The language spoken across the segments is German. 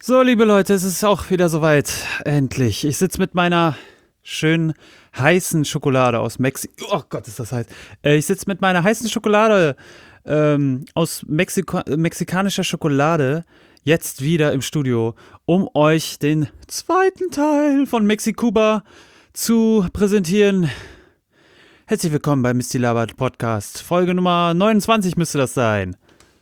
So, liebe Leute, es ist auch wieder soweit. Endlich. Ich sitze mit meiner schönen heißen Schokolade aus Mexiko. Oh Gott, ist das heiß. Ich sitze mit meiner heißen Schokolade aus mexikanischer Schokolade jetzt wieder im Studio, um euch den zweiten Teil von Mexikuba zu präsentieren. Herzlich willkommen bei Misty Labert Podcast. Folge Nummer 29 müsste das sein.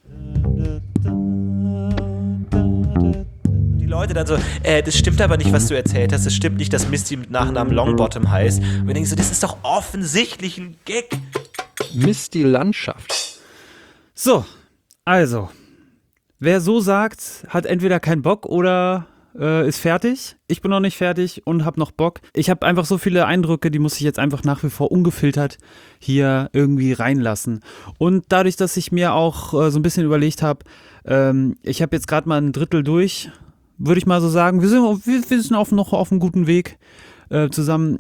Leute dann so, das stimmt aber nicht, was du erzählt hast. Es stimmt nicht, dass Misty mit Nachnamen Longbottom heißt. Und wir denken so, das ist doch offensichtlich ein Gag. Misty Landschaft. So, also, wer so sagt, hat entweder keinen Bock oder ist fertig. Ich bin noch nicht fertig und habe noch Bock. Ich habe einfach so viele Eindrücke, die muss ich jetzt einfach nach wie vor ungefiltert hier irgendwie reinlassen. Und dadurch, dass ich mir auch so ein bisschen überlegt habe, ich habe jetzt gerade mal ein Drittel durch, würde ich mal so sagen, wir sind noch auf einem guten Weg zusammen.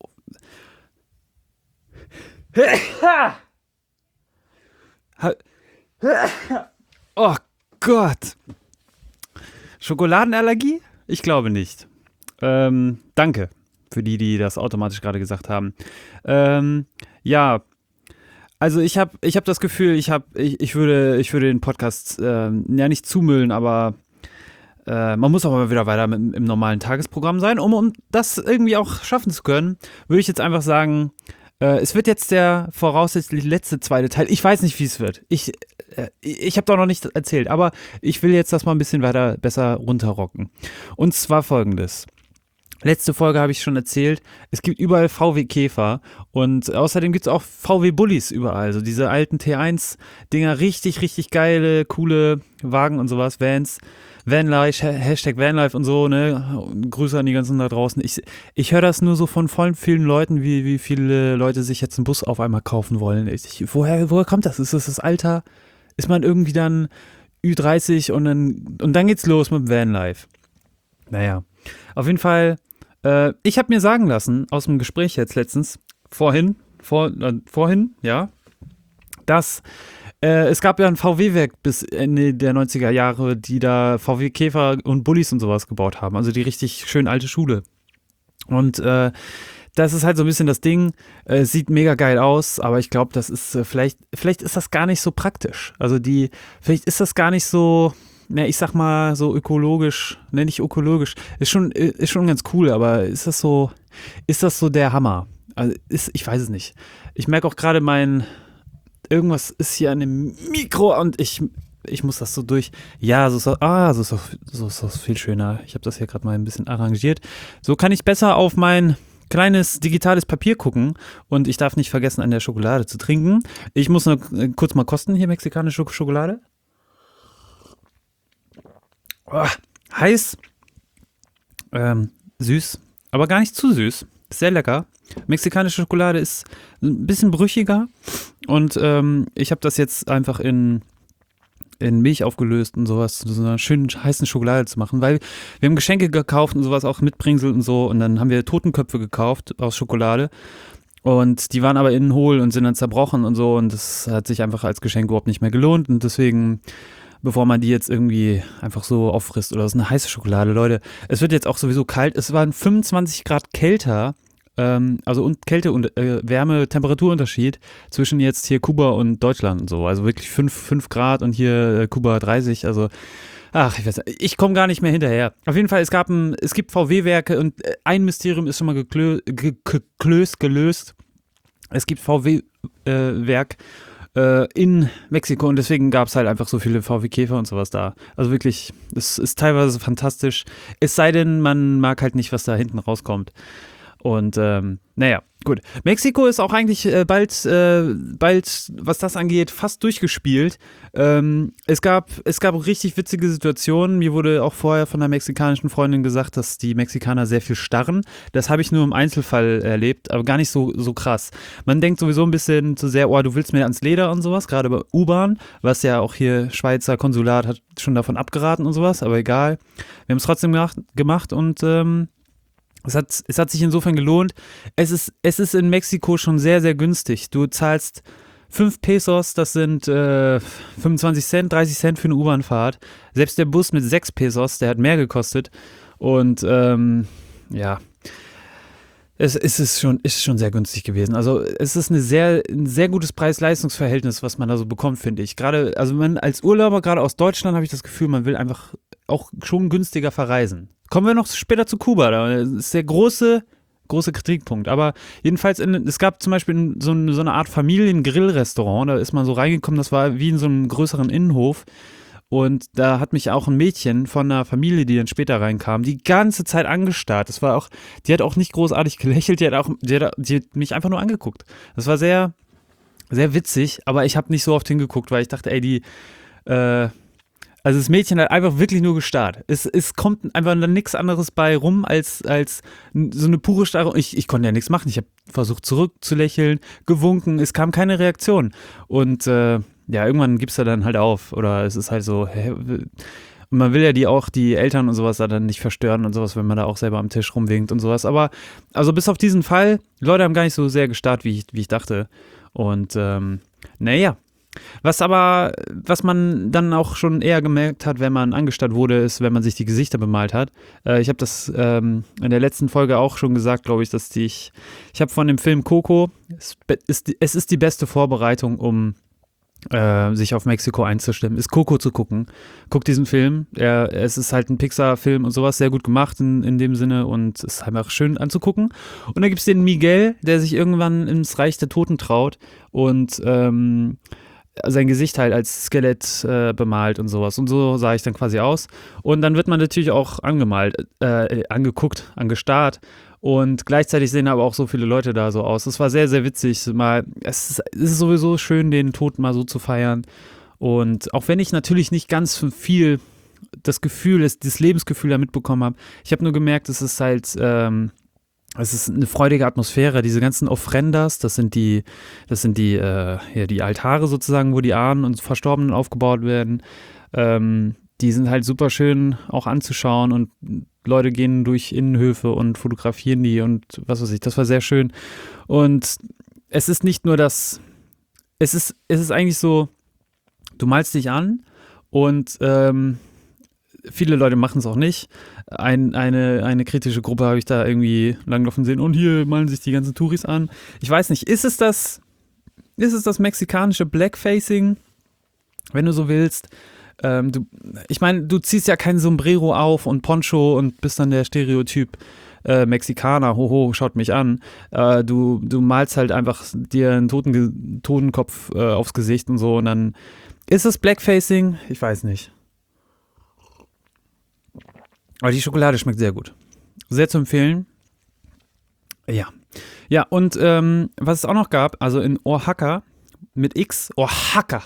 Oh Gott. Schokoladenallergie? Ich glaube nicht. Danke für die das automatisch gerade gesagt haben. Ja, also ich hab das Gefühl, ich würde den Podcast ja nicht zumüllen, aber man muss auch mal wieder weiter im normalen Tagesprogramm sein, um das irgendwie auch schaffen zu können, würde ich jetzt einfach sagen, es wird jetzt der voraussichtlich letzte zweite Teil. Ich weiß nicht, wie es wird. Ich habe doch noch nicht erzählt, aber ich will jetzt das mal ein bisschen weiter besser runterrocken. Und zwar folgendes. Letzte Folge habe ich schon erzählt, es gibt überall VW Käfer und außerdem gibt es auch VW Bullis überall. Also diese alten T1-Dinger, richtig, richtig geile, coole Wagen und sowas, Vans. Vanlife, Hashtag Vanlife und so, ne, Grüße an die ganzen da draußen. Ich höre das nur so von voll vielen Leuten, wie viele Leute sich jetzt einen Bus auf einmal kaufen wollen. Woher kommt das? Ist das das Alter? Ist man irgendwie dann Ü30 und dann geht's los mit Vanlife? Naja, auf jeden Fall, ich habe mir sagen lassen, aus dem Gespräch jetzt letztens, vorhin, ja, dass es gab ja ein VW-Werk bis Ende der 90er Jahre, die da VW-Käfer und Bullis und sowas gebaut haben. Also die richtig schön alte Schule. Und das ist halt so ein bisschen das Ding. Sieht mega geil aus, aber ich glaube, das ist vielleicht ist das gar nicht so praktisch. Also vielleicht ist das gar nicht so, ich sag mal so ökologisch, nicht ökologisch. Ist schon ganz cool, aber ist das so der Hammer? Also ich weiß es nicht. Ich merke auch gerade irgendwas ist hier an dem Mikro und ich muss das so durch. Ja, so ist das viel schöner. Ich habe das hier gerade mal ein bisschen arrangiert. So kann ich besser auf mein kleines digitales Papier gucken und ich darf nicht vergessen, an der Schokolade zu trinken. Ich muss nur kurz mal kosten, hier mexikanische Schokolade. Oh, heiß, süß, aber gar nicht zu süß. Sehr lecker. Mexikanische Schokolade ist ein bisschen brüchiger und ich habe das jetzt einfach in Milch aufgelöst und sowas, so einer schönen heißen Schokolade zu machen, weil wir haben Geschenke gekauft und sowas, auch Mitbringsel und so, und dann haben wir Totenköpfe gekauft aus Schokolade und die waren aber innen hohl und sind dann zerbrochen und so, und das hat sich einfach als Geschenk überhaupt nicht mehr gelohnt, und deswegen, bevor man die jetzt irgendwie einfach so auffrisst, oder so eine heiße Schokolade, Leute, es wird jetzt auch sowieso kalt, es waren 25 Grad kälter, also und Kälte- und Wärme-Temperaturunterschied zwischen jetzt hier Kuba und Deutschland und so. Also wirklich 5 Grad und hier Kuba 30. Also, ich weiß nicht, ich komme gar nicht mehr hinterher. Auf jeden Fall, es gibt VW-Werke und ein Mysterium ist schon mal gelöst. Es gibt VW-Werk in Mexiko und deswegen gab es halt einfach so viele VW-Käfer und sowas da. Also wirklich, es ist teilweise fantastisch. Es sei denn, man mag halt nicht, was da hinten rauskommt. Und naja, gut. Mexiko ist auch eigentlich bald, was das angeht, fast durchgespielt. Es gab richtig witzige Situationen. Mir wurde auch vorher von einer mexikanischen Freundin gesagt, dass die Mexikaner sehr viel starren. Das habe ich nur im Einzelfall erlebt, aber gar nicht so krass. Man denkt sowieso ein bisschen zu sehr, du willst mir ans Leder und sowas, gerade bei U-Bahn, was ja auch hier Schweizer Konsulat hat schon davon abgeraten und sowas, aber egal. Wir haben es trotzdem gemacht und es hat sich insofern gelohnt. Es ist in Mexiko schon sehr, sehr günstig. Du zahlst 5 Pesos, das sind 25 Cent, 30 Cent für eine U-Bahn-Fahrt. Selbst der Bus mit 6 Pesos, der hat mehr gekostet. Und ja, es ist schon sehr günstig gewesen. Also es ist ein sehr gutes Preis-Leistungs-Verhältnis, was man da so bekommt, finde ich. Gerade, also man als Urlauber, gerade aus Deutschland, habe ich das Gefühl, man will einfach auch schon günstiger verreisen. Kommen wir noch später zu Kuba, da ist der große Kritikpunkt. Aber jedenfalls, es gab zum Beispiel so eine Art Familien-Grill-Restaurant, da ist man so reingekommen, das war wie in so einem größeren Innenhof. Und da hat mich auch ein Mädchen von einer Familie, die dann später reinkam, die ganze Zeit angestarrt. Die hat auch nicht großartig gelächelt, die hat mich einfach nur angeguckt. Das war sehr, sehr witzig, aber ich habe nicht so oft hingeguckt, weil ich dachte, ey, also das Mädchen hat einfach wirklich nur gestarrt. Es kommt einfach dann nichts anderes bei rum als so eine pure Starre. Ich konnte ja nichts machen. Ich habe versucht zurückzulächeln, gewunken, es kam keine Reaktion. Und ja, irgendwann gibst du dann halt auf. Oder es ist halt so, und man will ja die Eltern und sowas da dann nicht verstören und sowas, wenn man da auch selber am Tisch rumwinkt und sowas. Aber also bis auf diesen Fall, die Leute haben gar nicht so sehr gestarrt, wie ich dachte. Und naja. Was man dann auch schon eher gemerkt hat, wenn man angestarrt wurde, ist, wenn man sich die Gesichter bemalt hat. Ich habe das in der letzten Folge auch schon gesagt, glaube ich, dass ich habe von dem Film Coco, es ist die beste Vorbereitung, um sich auf Mexiko einzustimmen, ist Coco zu gucken. Guckt diesen Film. Es ist halt ein Pixar-Film und sowas, sehr gut gemacht in dem Sinne und es ist einfach schön anzugucken. Und dann gibt es den Miguel, der sich irgendwann ins Reich der Toten traut und sein Gesicht halt als Skelett bemalt und sowas. Und so sah ich dann quasi aus. Und dann wird man natürlich auch angeguckt, angestarrt. Und gleichzeitig sehen aber auch so viele Leute da so aus. Es war sehr, sehr witzig. Es ist sowieso schön, den Tod mal so zu feiern. Und auch wenn ich natürlich nicht ganz viel das Lebensgefühl da mitbekommen habe, ich habe nur gemerkt, es ist halt es ist eine freudige Atmosphäre, diese ganzen Ofrendas, das sind die Altare sozusagen, wo die Ahnen und Verstorbenen aufgebaut werden. Die sind halt super schön auch anzuschauen und Leute gehen durch Innenhöfe und fotografieren die und was weiß ich, das war sehr schön. Und es ist nicht nur es ist eigentlich so, du malst dich an und viele Leute machen es auch nicht. Eine kritische Gruppe habe ich da irgendwie langlaufen sehen und hier malen sich die ganzen Touris an. Ich weiß nicht, ist es das mexikanische Blackfacing, wenn du so willst? Ich meine, du ziehst ja kein Sombrero auf und Poncho und bist dann der Stereotyp Mexikaner, hoho, schaut mich an. Du malst halt einfach dir einen Totenkopf aufs Gesicht und so und dann ist es Blackfacing? Ich weiß nicht. Aber die Schokolade schmeckt sehr gut. Sehr zu empfehlen. Ja. Ja, und was es auch noch gab, also in Oaxaca mit X, Oaxaca.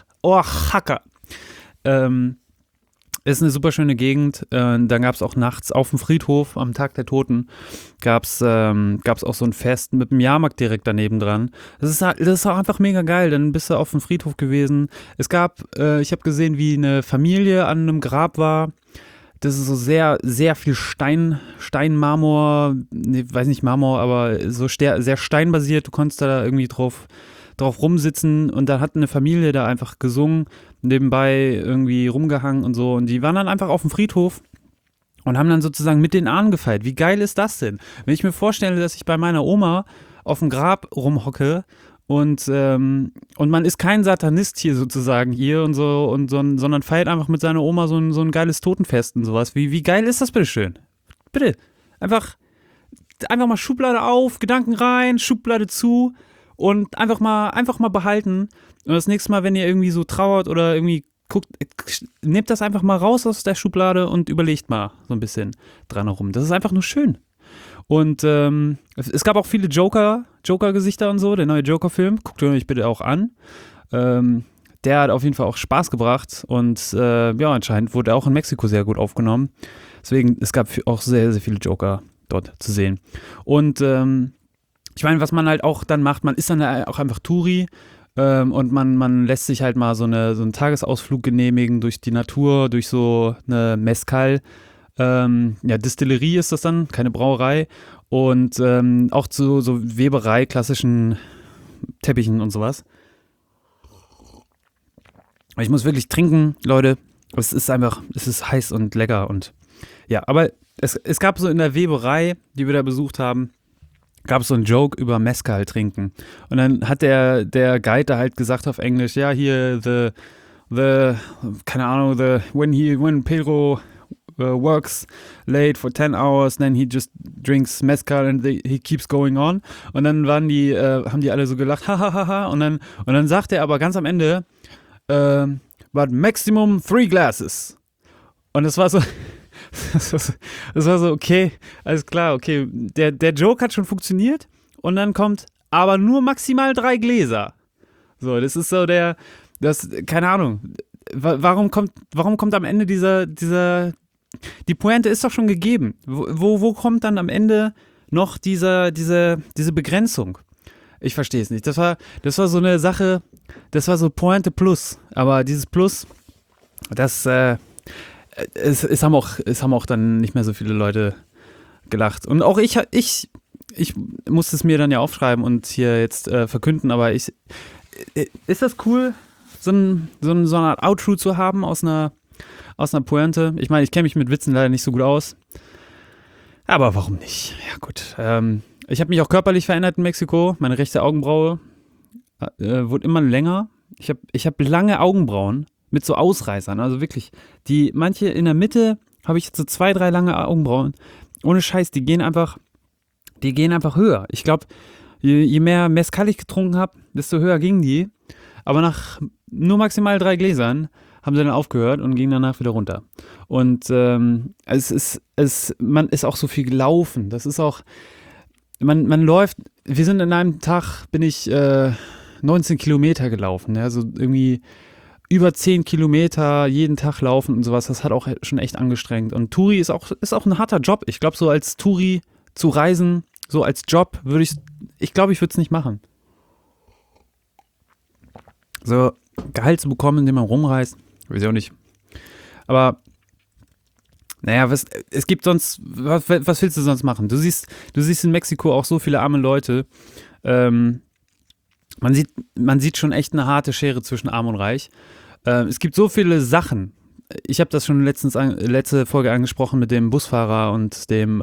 Ist eine super schöne Gegend. Dann gab es auch nachts auf dem Friedhof am Tag der Toten gab's auch so ein Fest mit einem Jahrmarkt direkt daneben dran. Das ist auch einfach mega geil. Dann bist du auf dem Friedhof gewesen. Ich habe gesehen, wie eine Familie an einem Grab war. Das ist so sehr, sehr viel Steinmarmor, weiß nicht Marmor, aber so sehr steinbasiert. Du konntest da irgendwie drauf rumsitzen und da hat eine Familie da einfach gesungen, nebenbei irgendwie rumgehangen und so. Und die waren dann einfach auf dem Friedhof und haben dann sozusagen mit den Ahnen gefeiert. Wie geil ist das denn? Wenn ich mir vorstelle, dass ich bei meiner Oma auf dem Grab rumhocke und man ist kein Satanist hier sozusagen hier und so, sondern feiert einfach mit seiner Oma so ein geiles Totenfest und sowas. Wie geil ist das bitte schön? Bitte. Einfach mal Schublade auf, Gedanken rein, Schublade zu und einfach mal behalten. Und das nächste Mal, wenn ihr irgendwie so trauert oder irgendwie guckt, nehmt das einfach mal raus aus der Schublade und überlegt mal so ein bisschen dran herum. Das ist einfach nur schön. Und es gab auch viele Joker-Gesichter und so, der neue Joker-Film, guckt ihr euch bitte auch an. Der hat auf jeden Fall auch Spaß gebracht und ja, anscheinend wurde er auch in Mexiko sehr gut aufgenommen. Deswegen, es gab auch sehr, sehr viele Joker dort zu sehen. Und ich meine, was man halt auch dann macht, man ist dann auch einfach Touri und man lässt sich halt mal so einen Tagesausflug genehmigen durch die Natur, durch so eine Mezcal. Distillerie ist das dann, keine Brauerei und auch zu so Weberei, klassischen Teppichen und sowas. Ich muss wirklich trinken, Leute. Es ist heiß und lecker und ja, aber es gab so in der Weberei, die wir da besucht haben, gab es so einen Joke über Mezcal trinken. Und dann hat der Guide da halt gesagt auf Englisch, ja, hier, keine Ahnung, when Pedro works late for 10 hours, then he just drinks Mezcal and he keeps going on. Und dann haben die alle so gelacht, hahaha. Und dann sagt er aber ganz am Ende, but maximum 3 glasses. Und das war so, das war so, okay, alles klar, okay. Der Joke hat schon funktioniert und dann kommt aber nur maximal 3 Gläser. So, das ist so keine Ahnung. Warum kommt am Ende die Pointe ist doch schon gegeben. Wo kommt dann am Ende noch diese Begrenzung? Ich verstehe es nicht. Das war so eine Sache, das war so Pointe plus. Aber dieses Plus, es haben auch dann nicht mehr so viele Leute gelacht. Und auch ich musste es mir dann ja aufschreiben und hier jetzt verkünden, aber ist das cool, so eine Art Outro zu haben aus einer Pointe? Ich meine, ich kenne mich mit Witzen leider nicht so gut aus. Aber warum nicht? Ja gut. Ich habe mich auch körperlich verändert in Mexiko. Meine rechte Augenbraue wurde immer länger. Ich hab lange Augenbrauen mit so Ausreißern. Also wirklich, manche in der Mitte habe ich jetzt so 2, 3 lange Augenbrauen. Ohne Scheiß, die gehen einfach höher. Ich glaube, je mehr Mezcal ich getrunken habe, desto höher gingen die. Aber nach nur maximal 3 Gläsern haben sie dann aufgehört und gingen danach wieder runter. Und man ist auch so viel gelaufen. Das ist auch, man läuft, wir sind in einem Tag, bin ich 19 Kilometer gelaufen. Ja, so irgendwie über 10 Kilometer jeden Tag laufen und sowas. Das hat auch schon echt angestrengt. Und Touri ist auch ein harter Job. Ich glaube, so als Touri zu reisen, so als Job würde ich würde es nicht machen. So Gehalt zu bekommen, indem man rumreist, weiß ich auch nicht. Aber naja, es gibt sonst, was willst du sonst machen? Du siehst in Mexiko auch so viele arme Leute. Man sieht schon echt eine harte Schere zwischen Arm und Reich. Es gibt so viele Sachen. Ich habe das schon letzte Folge angesprochen mit dem Busfahrer und dem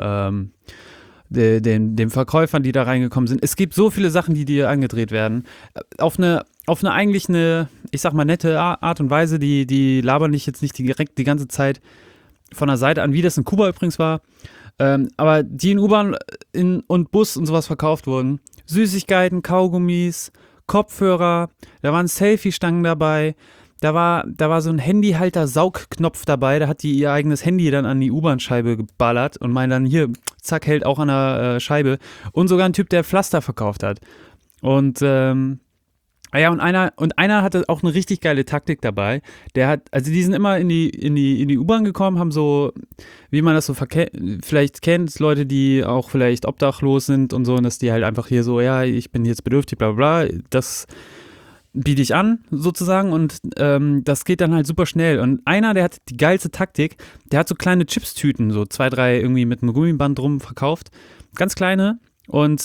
Verkäufern, die da reingekommen sind. Es gibt so viele Sachen, die dir angedreht werden. Auf eine eigentlich ich sag mal, nette Art und Weise, die labern dich jetzt nicht direkt die ganze Zeit von der Seite an, wie das in Kuba übrigens war. Aber die in U-Bahn und Bus und sowas verkauft wurden. Süßigkeiten, Kaugummis, Kopfhörer, da waren Selfie-Stangen dabei. Da war so ein Handyhalter-Saugknopf dabei, da hat die ihr eigenes Handy dann an die U-Bahn-Scheibe geballert und meint dann, hier, zack, hält auch an der Scheibe. Und sogar ein Typ, der Pflaster verkauft hat. Und und einer hatte auch eine richtig geile Taktik dabei. Die sind immer in die U-Bahn gekommen, haben so, wie man das so vielleicht kennt, Leute, die auch vielleicht obdachlos sind und so, und dass die halt einfach hier so, ja, ich bin jetzt bedürftig, bla bla bla, das biete ich an, sozusagen, und das geht dann halt super schnell. Und einer, der hat die geilste Taktik, der hat so kleine Chipstüten, so 2, 3 irgendwie mit einem Gummiband drum verkauft, ganz kleine und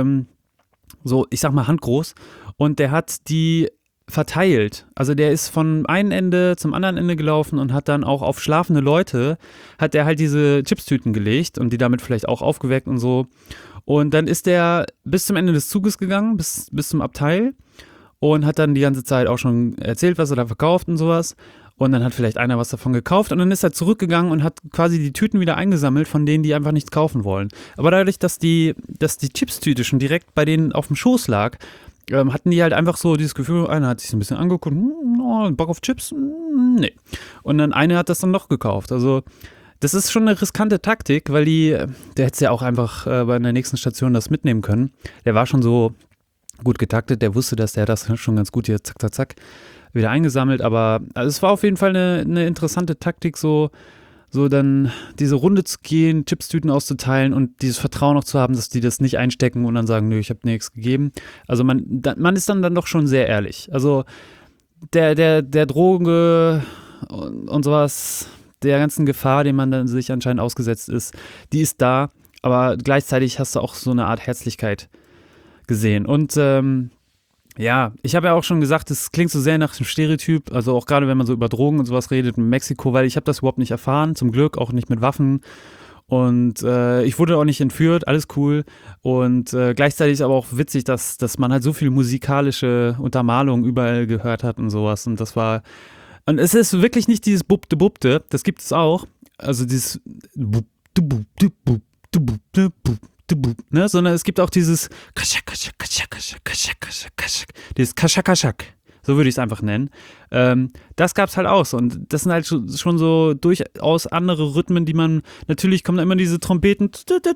so, ich sag mal, handgroß, und der hat die verteilt. Also der ist von einem Ende zum anderen Ende gelaufen und hat dann auch auf schlafende Leute, hat der halt diese Chipstüten gelegt und die damit vielleicht auch aufgeweckt und so. Und dann ist der bis zum Ende des Zuges gegangen, bis zum Abteil, und hat dann die ganze Zeit auch schon erzählt, was er da verkauft und sowas. Und dann hat vielleicht einer was davon gekauft und dann ist er zurückgegangen und hat quasi die Tüten wieder eingesammelt von denen, die einfach nichts kaufen wollen. Aber dadurch, dass die Chipstüte schon direkt bei denen auf dem Schoß lag, hatten die halt einfach so dieses Gefühl, einer hat sich ein bisschen angeguckt, Bock auf Chips? Nee. Und dann einer hat das dann noch gekauft. Also das ist schon eine riskante Taktik, weil der hätte es ja auch einfach bei der nächsten Station das mitnehmen können. Der war schon so gut getaktet, der wusste, dass der das schon ganz gut hier zack, zack, zack wieder eingesammelt, aber also es war auf jeden Fall eine interessante Taktik, so dann diese Runde zu gehen, Chipstüten auszuteilen und dieses Vertrauen auch zu haben, dass die das nicht einstecken und dann sagen, nö, ich habe nichts gegeben. Also man ist dann doch schon sehr ehrlich. Also der Droge und sowas, der ganzen Gefahr, dem man dann sich anscheinend ausgesetzt ist, die ist da, aber gleichzeitig hast du auch so eine Art Herzlichkeit gesehen. Und Ja, ich habe ja auch schon gesagt, es klingt so sehr nach dem Stereotyp, also auch gerade wenn man so über Drogen und sowas redet in Mexiko, weil ich habe das überhaupt nicht erfahren, zum Glück auch nicht mit Waffen und ich wurde auch nicht entführt, alles cool und gleichzeitig ist aber auch witzig, dass man halt so viel musikalische Untermalung überall gehört hat und sowas und das war, und es ist wirklich nicht dieses Bubte Bubte, das gibt es auch, also dieses Bubte Bubte Bubte Bubte Bubte, ne, sondern es gibt auch dieses Kaschak, Kaschak, Kaschak, Kaschak, Kaschak, Kaschak, Kaschak, dieses Kaschak, Kaschak, so würde ich es einfach nennen. Das gab es halt auch so. Und das sind halt schon so durchaus andere Rhythmen, die man, natürlich kommen da immer diese Trompeten.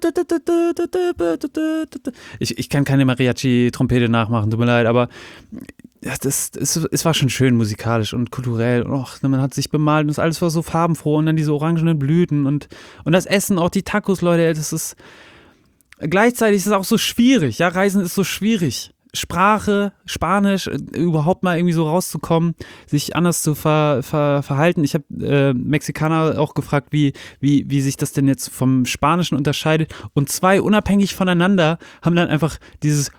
Ich kann keine Mariachi-Trompete nachmachen, tut mir leid, aber es war schon schön musikalisch und kulturell. Und man hat sich bemalt und das alles war so farbenfroh und dann diese orangenen Blüten und das Essen, auch die Tacos, Leute, das ist. Gleichzeitig ist es auch so schwierig, ja, Reisen ist so schwierig. Sprache, Spanisch, überhaupt mal irgendwie so rauszukommen, sich anders zu verhalten. Ich habe Mexikaner auch gefragt, wie sich das denn jetzt vom Spanischen unterscheidet. Und zwei unabhängig voneinander haben dann einfach dieses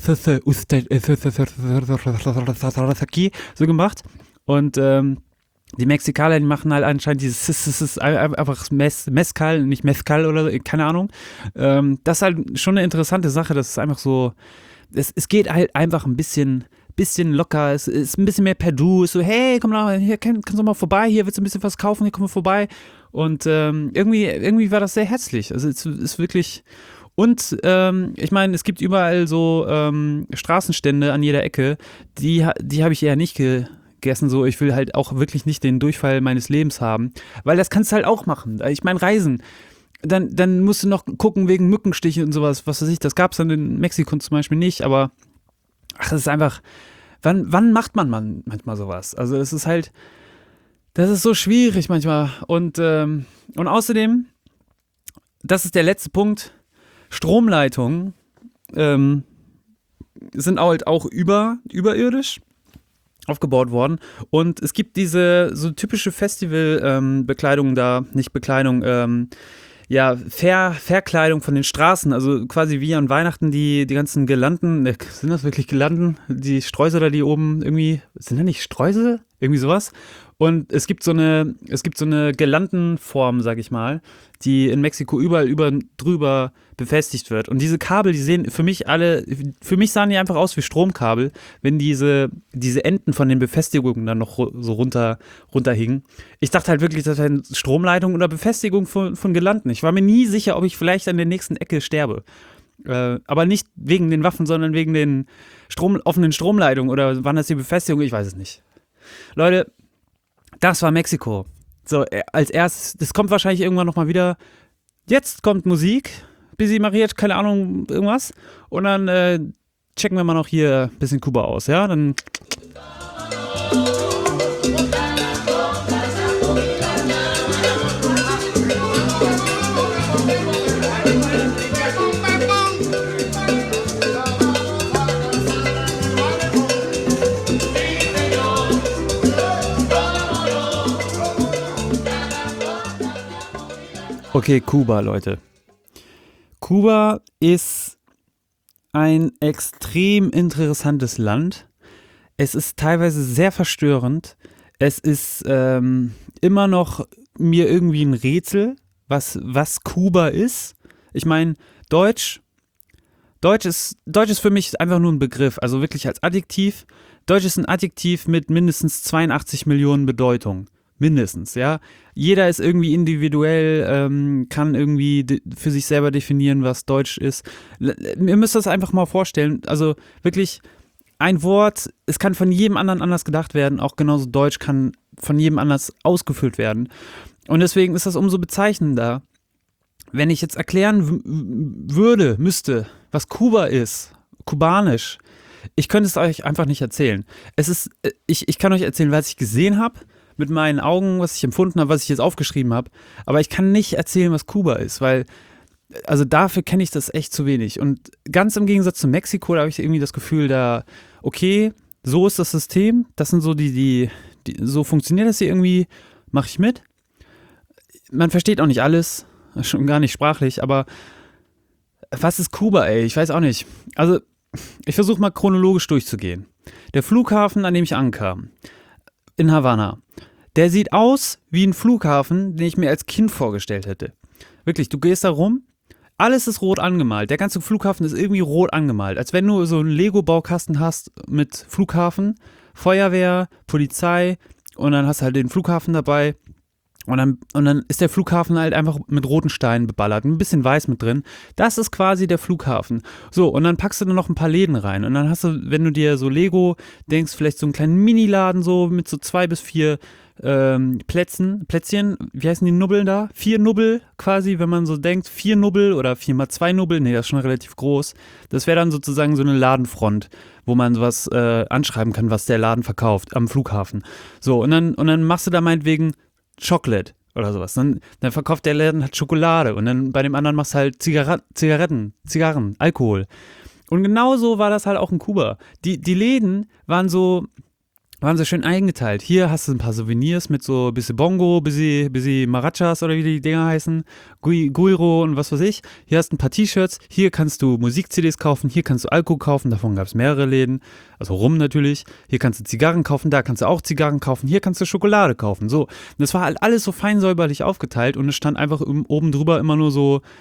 so gemacht. Und die Mexikaner, die machen halt anscheinend dieses einfach Mezcal, nicht Mezcal oder keine Ahnung. Das ist halt schon eine interessante Sache. Das ist einfach so, es geht halt einfach ein bisschen locker. Es ist ein bisschen mehr per Du. Es ist so, hey, komm mal, hier kannst du mal vorbei. Hier willst du ein bisschen was kaufen? Hier komm mal vorbei. Und irgendwie war das sehr herzlich. Also es ist wirklich. Und ich meine, es gibt überall so Straßenstände an jeder Ecke. Die habe ich eher nicht gegessen, so, ich will halt auch wirklich nicht den Durchfall meines Lebens haben, weil das kannst du halt auch machen. Ich meine, Reisen, dann musst du noch gucken wegen Mückenstiche und sowas, was weiß ich, das gab es dann in Mexiko zum Beispiel nicht, aber es ist einfach, wann macht man manchmal sowas? Also es ist halt, das ist so schwierig manchmal und außerdem, das ist der letzte Punkt, Stromleitungen sind halt auch überirdisch aufgebaut worden und es gibt diese so typische Festivalbekleidung da, nicht Bekleidung, ja, Verkleidung von den Straßen, also quasi wie an Weihnachten die ganzen Girlanden, sind das wirklich Girlanden? Die Streusel da, die oben irgendwie, sind das nicht Streusel? Irgendwie sowas. Und es gibt so eine Girlandenform, sag ich mal, die in Mexiko überall drüber befestigt wird. Und diese Kabel, die sehen für mich sahen die einfach aus wie Stromkabel, wenn diese Enden von den Befestigungen dann noch so runterhingen. Ich dachte halt wirklich, das wäre Stromleitung oder Befestigung von Girlanden. Ich war mir nie sicher, ob ich vielleicht an der nächsten Ecke sterbe. Aber nicht wegen den Waffen, sondern wegen den offenen Stromleitungen oder waren das die Befestigung? Ich weiß es nicht. Leute, das war Mexiko. So, als erstes, das kommt wahrscheinlich irgendwann nochmal wieder. Jetzt kommt Musik, Busy Mariachi, keine Ahnung, irgendwas. Und dann checken wir mal noch hier ein bisschen Kuba aus, ja? Dann. Okay, Kuba, Leute. Kuba ist ein extrem interessantes Land. Es ist teilweise sehr verstörend. Es ist immer noch mir irgendwie ein Rätsel, was Kuba ist. Ich meine, Deutsch ist für mich einfach nur ein Begriff, also wirklich als Adjektiv. Deutsch ist ein Adjektiv mit mindestens 82 Millionen Bedeutungen. Mindestens, ja. Jeder ist irgendwie individuell, kann irgendwie für sich selber definieren, was Deutsch ist. Ihr müsst das einfach mal vorstellen. Also wirklich ein Wort, es kann von jedem anderen anders gedacht werden. Auch genauso Deutsch kann von jedem anders ausgefüllt werden. Und deswegen ist das umso bezeichnender, wenn ich jetzt erklären müsste, was Kuba ist, kubanisch. Ich könnte es euch einfach nicht erzählen. Ich kann euch erzählen, was ich gesehen habe, mit meinen Augen, was ich empfunden habe, was ich jetzt aufgeschrieben habe. Aber ich kann nicht erzählen, was Kuba ist, weil, also dafür kenne ich das echt zu wenig. Und ganz im Gegensatz zu Mexiko, da habe ich irgendwie das Gefühl, okay, so ist das System, das sind so so funktioniert das hier irgendwie, mache ich mit. Man versteht auch nicht alles, schon gar nicht sprachlich, aber was ist Kuba, ey? Ich weiß auch nicht. Also, ich versuche mal chronologisch durchzugehen. Der Flughafen, an dem ich ankam, in Havanna, der sieht aus wie ein Flughafen, den ich mir als Kind vorgestellt hätte. Wirklich, du gehst da rum, alles ist rot angemalt. Der ganze Flughafen ist irgendwie rot angemalt. Als wenn du so einen Lego-Baukasten hast mit Flughafen, Feuerwehr, Polizei und dann hast du halt den Flughafen dabei. Und dann ist der Flughafen halt einfach mit roten Steinen beballert, ein bisschen weiß mit drin. Das ist quasi der Flughafen. So, und dann packst du da noch ein paar Läden rein. Und dann hast du, wenn du dir so Lego denkst, vielleicht so einen kleinen Mini-Laden so mit so 2 bis 4 Plätzchen, wie heißen die Nubbeln da? 4 Nubbel quasi, wenn man so denkt, 4 Nubbel oder 4x2 Nubbel, nee, das ist schon relativ groß. Das wäre dann sozusagen so eine Ladenfront, wo man sowas anschreiben kann, was der Laden verkauft am Flughafen. So, und dann machst du da meinetwegen Chocolate oder sowas. Dann verkauft der Laden halt Schokolade und dann bei dem anderen machst du halt Zigarren, Alkohol. Und genauso war das halt auch in Kuba. Die Läden waren so schön eingeteilt. Hier hast du ein paar Souvenirs mit so ein bisschen Bongo, bisschen Marachas oder wie die Dinger heißen, Guiro und was weiß ich. Hier hast du ein paar T-Shirts, hier kannst du Musik-CDs kaufen, hier kannst du Alkohol kaufen, davon gab es mehrere Läden, also Rum natürlich. Hier kannst du Zigarren kaufen, da kannst du auch Zigarren kaufen, hier kannst du Schokolade kaufen. So, und das war halt alles so fein säuberlich aufgeteilt und es stand einfach oben drüber immer nur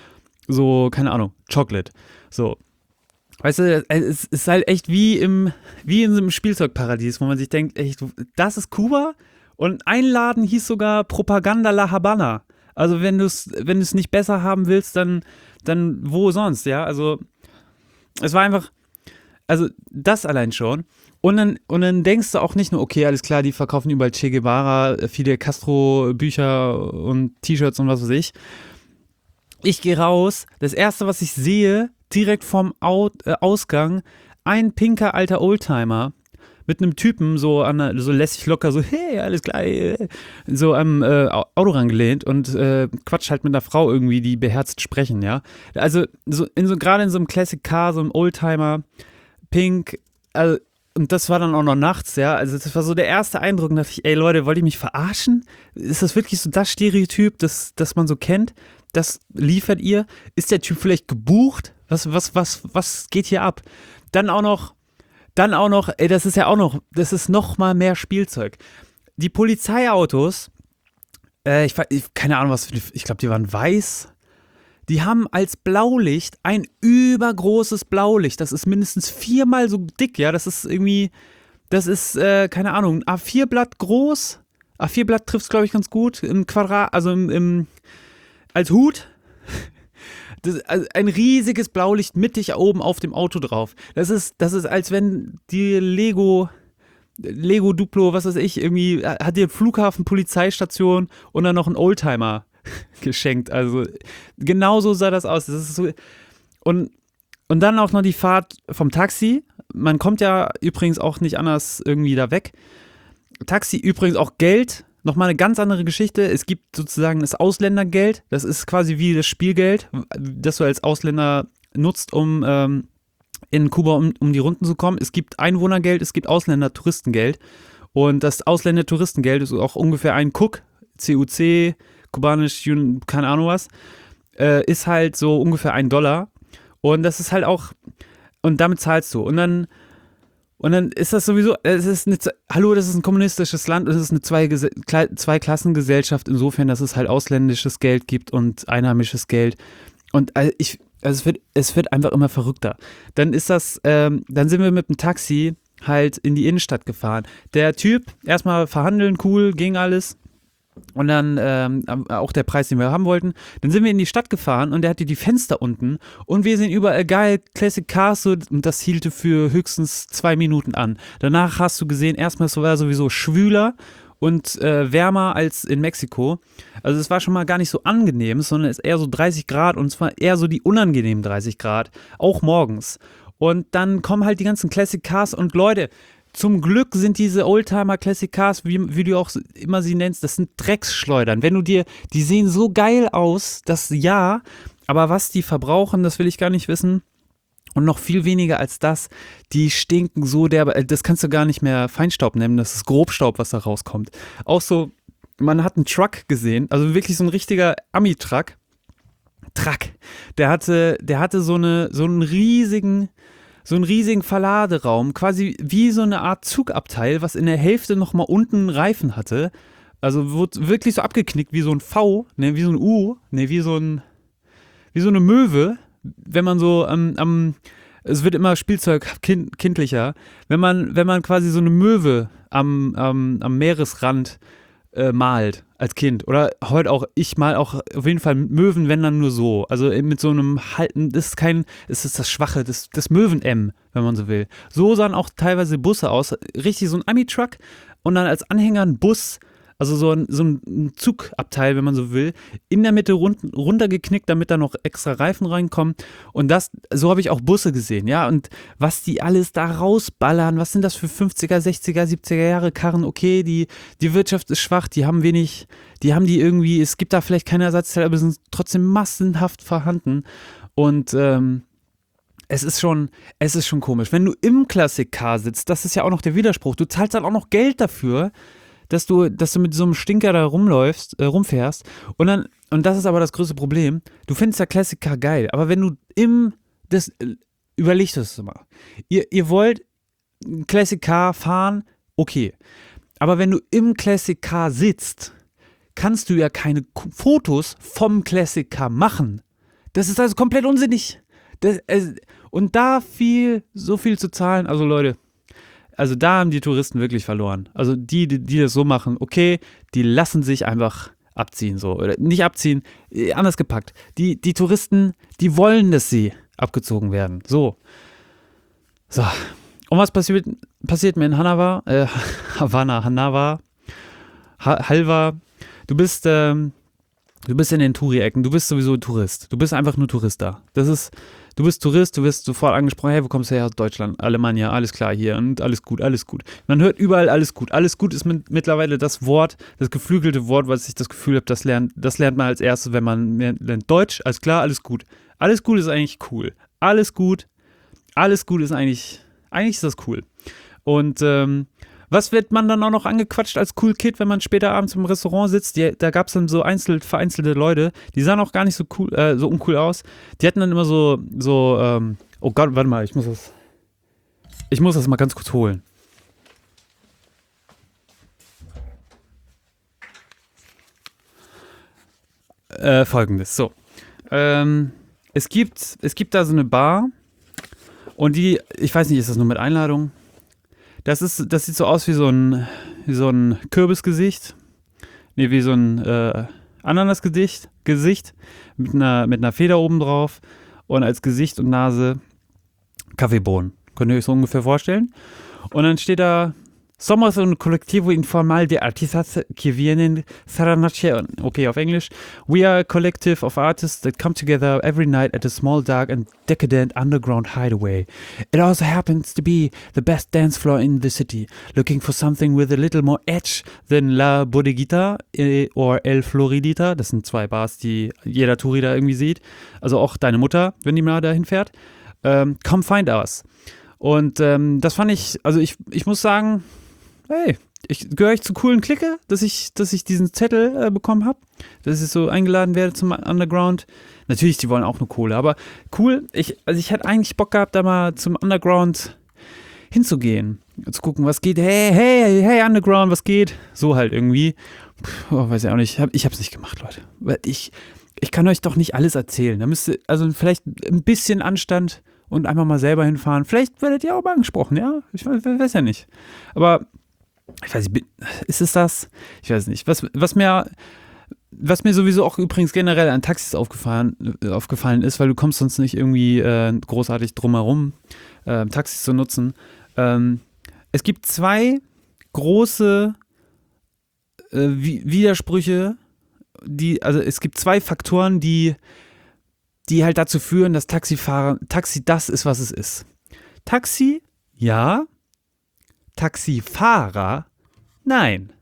so, keine Ahnung, Chocolate. So. Weißt du, es ist halt echt wie in so einem Spielzeugparadies, wo man sich denkt, echt, das ist Kuba? Und ein Laden hieß sogar Propaganda La Habana. Also wenn du es nicht besser haben willst, dann wo sonst, ja? Also es war einfach, also das allein schon. Und dann denkst du auch nicht nur, okay, alles klar, die verkaufen überall Che Guevara, Fidel Castro Bücher und T-Shirts und was weiß ich. Ich gehe raus, das erste, was ich sehe, direkt vorm Ausgang, ein pinker alter Oldtimer mit einem Typen so lässig locker, so hey, alles klar, so am Auto rangelehnt und quatscht halt mit einer Frau irgendwie, die beherzt sprechen, ja. Also gerade in so einem Classic Car, so einem Oldtimer, pink, also, und das war dann auch noch nachts, ja, also das war so der erste Eindruck, da dachte ich, ey Leute, wollt ihr mich verarschen? Ist das wirklich so das Stereotyp, das man so kennt? Das liefert ihr? Ist der Typ vielleicht gebucht? Was geht hier ab? Dann auch noch, ey, das ist noch mal mehr Spielzeug. Die Polizeiautos, keine Ahnung, ich glaube, die waren weiß. Die haben als Blaulicht ein übergroßes Blaulicht. Das ist mindestens 4-mal so dick, ja. Das ist, keine Ahnung, ein A4-Blatt groß. A4-Blatt trifft es, glaube ich, ganz gut. Im Quadrat, also als Hut. Also ein riesiges Blaulicht mittig oben auf dem Auto drauf. Das ist, als wenn die Lego Duplo, was weiß ich, irgendwie hat dir Flughafen, Polizeistation und dann noch ein Oldtimer geschenkt. Also genauso sah das aus. Das ist so, und dann auch noch die Fahrt vom Taxi. Man kommt ja übrigens auch nicht anders irgendwie da weg. Taxi übrigens auch Geld. Nochmal eine ganz andere Geschichte. Es gibt sozusagen das Ausländergeld. Das ist quasi wie das Spielgeld, das du als Ausländer nutzt, um in Kuba um die Runden zu kommen. Es gibt Einwohnergeld, es gibt Ausländer-Touristengeld. Und das Ausländer-Touristengeld ist auch ungefähr ein CUC, CUC, kubanisch, keine Ahnung was, ist halt so ungefähr $1. Und das ist halt auch, und damit zahlst du. Und dann ist das sowieso, das ist ein kommunistisches Land, es ist eine Zweiklassengesellschaft, insofern, dass es halt ausländisches Geld gibt und einheimisches Geld. Und es wird einfach immer verrückter. Dann sind wir mit dem Taxi halt in die Innenstadt gefahren. Der Typ, erstmal verhandeln, cool, ging alles. Und dann auch der Preis, den wir haben wollten. Dann sind wir in die Stadt gefahren und der hatte die Fenster unten und wir sehen überall geil, Classic Cars und das hielte für höchstens 2 Minuten an. Danach hast du gesehen, erstmal war es sowieso schwüler und wärmer als in Mexiko. Also es war schon mal gar nicht so angenehm, sondern es ist eher so 30 Grad und zwar eher so die unangenehmen 30 Grad, auch morgens. Und dann kommen halt die ganzen Classic Cars und Leute, zum Glück sind diese Oldtimer Classic Cars, wie du auch immer sie nennst, das sind Drecksschleudern. Die sehen so geil aus, aber was die verbrauchen, das will ich gar nicht wissen. Und noch viel weniger als das, die stinken so derbe, das kannst du gar nicht mehr Feinstaub nennen, das ist Grobstaub, was da rauskommt. Auch so, man hat einen Truck gesehen, also wirklich so ein richtiger Ami-Truck. Der hatte so einen riesigen so einen riesigen Verladeraum, quasi wie so eine Art Zugabteil, was in der Hälfte nochmal unten einen Reifen hatte. Also wurde wirklich so abgeknickt wie so ein V, ne, wie so ein U, ne, wie so eine Möwe, wenn man so es wird immer Spielzeug kindlicher, wenn man quasi so eine Möwe am Meeresrand malt als Kind. Oder heute auch, ich mal auch auf jeden Fall Möwen, wenn dann nur so. Also mit so einem Halten, das ist das Schwache, das Möwen-M, wenn man so will. So sahen auch teilweise Busse aus. Richtig so ein Ami-Truck und dann als Anhänger ein Bus, also so ein Zugabteil, wenn man so will, in der Mitte runtergeknickt, damit da noch extra Reifen reinkommen. Und so habe ich auch Busse gesehen, ja. Und was die alles da rausballern, was sind das für 50er, 60er, 70er Jahre Karren? Okay, die Wirtschaft ist schwach, die irgendwie, es gibt da vielleicht keine Ersatzteile, aber sind trotzdem massenhaft vorhanden. Und es ist schon komisch. Wenn du im Classic Car sitzt, das ist ja auch noch der Widerspruch, du zahlst dann auch noch Geld dafür, dass du mit so einem Stinker da rumfährst und das ist aber das größte Problem, du findest ja Classic Car geil, aber wenn du überleg das mal, ihr wollt ein Classic Car fahren, okay, aber wenn du im Classic Car sitzt, kannst du ja keine Fotos vom Classic Car machen. Das ist also komplett unsinnig. Und da so viel zu zahlen, also Leute, also da haben die Touristen wirklich verloren. Also die das so machen, okay, die lassen sich einfach abziehen, so. Oder nicht abziehen, anders gepackt. Die Touristen, die wollen, dass sie abgezogen werden. So. Und was passiert mir in Halva? Du bist in den Touri-Ecken, du bist sowieso Tourist. Du bist einfach nur Tourist da. Du bist Tourist, du wirst sofort angesprochen, hey, wo kommst du her? Aus Deutschland, Alemannia, alles klar hier und alles gut, alles gut. Man hört überall alles gut. Alles gut ist mittlerweile das geflügelte Wort, was ich das Gefühl habe, das lernt man als erstes, wenn man lernt Deutsch, alles klar, alles gut. Alles gut ist eigentlich cool. Alles gut ist eigentlich ist das cool. Und was wird man dann auch noch angequatscht als Cool Kid, wenn man später abends im Restaurant sitzt? Da gab es dann so vereinzelte Leute, die sahen auch gar nicht so cool, so uncool aus. Die hatten dann immer oh Gott, warte mal, ich muss das mal ganz kurz holen. Folgendes, so. Es gibt da so eine Bar und ich weiß nicht, ist das nur mit Einladung? Das sieht so aus wie so ein Kürbisgesicht. Nee, wie so ein Ananasgesicht mit einer Feder oben drauf und als Gesicht und Nase Kaffeebohnen. Könnt ihr euch so ungefähr vorstellen? Und dann steht da Somos un colectivo informal de artistas que vienen cada noche. Okay, auf Englisch. We are a collective of artists that come together every night at a small, dark and decadent underground hideaway. It also happens to be the best dance floor in the city, looking for something with a little more edge than La Bodeguita or El Floridita. Das sind 2 Bars, die jeder Touri da irgendwie sieht. Also auch deine Mutter, wenn die mal dahin fährt. Come find us. Und das fand ich, also ich muss sagen, hey, gehöre ich zur coolen Clique, dass ich diesen Zettel bekommen habe, dass ich so eingeladen werde zum Underground. Natürlich, die wollen auch nur Kohle, aber cool. Ich hätte eigentlich Bock gehabt, da mal zum Underground hinzugehen, zu gucken, was geht. Hey, Underground, was geht? So halt irgendwie. Weiß ich auch nicht. Ich hab's nicht gemacht, Leute. Weil ich kann euch doch nicht alles erzählen. Da müsste, also vielleicht ein bisschen Anstand und einfach mal selber hinfahren. Vielleicht werdet ihr auch mal angesprochen, ja? Ich weiß ja nicht. Aber ich weiß nicht, ist es das? Ich weiß nicht. Was mir sowieso auch übrigens generell an Taxis aufgefallen ist, weil du kommst sonst nicht irgendwie großartig drum herum, Taxis zu nutzen. Es gibt 2 große Widersprüche, also es gibt 2 Faktoren, die halt dazu führen, dass Taxi das ist, was es ist. Taxi, ja. Taxifahrer, nein.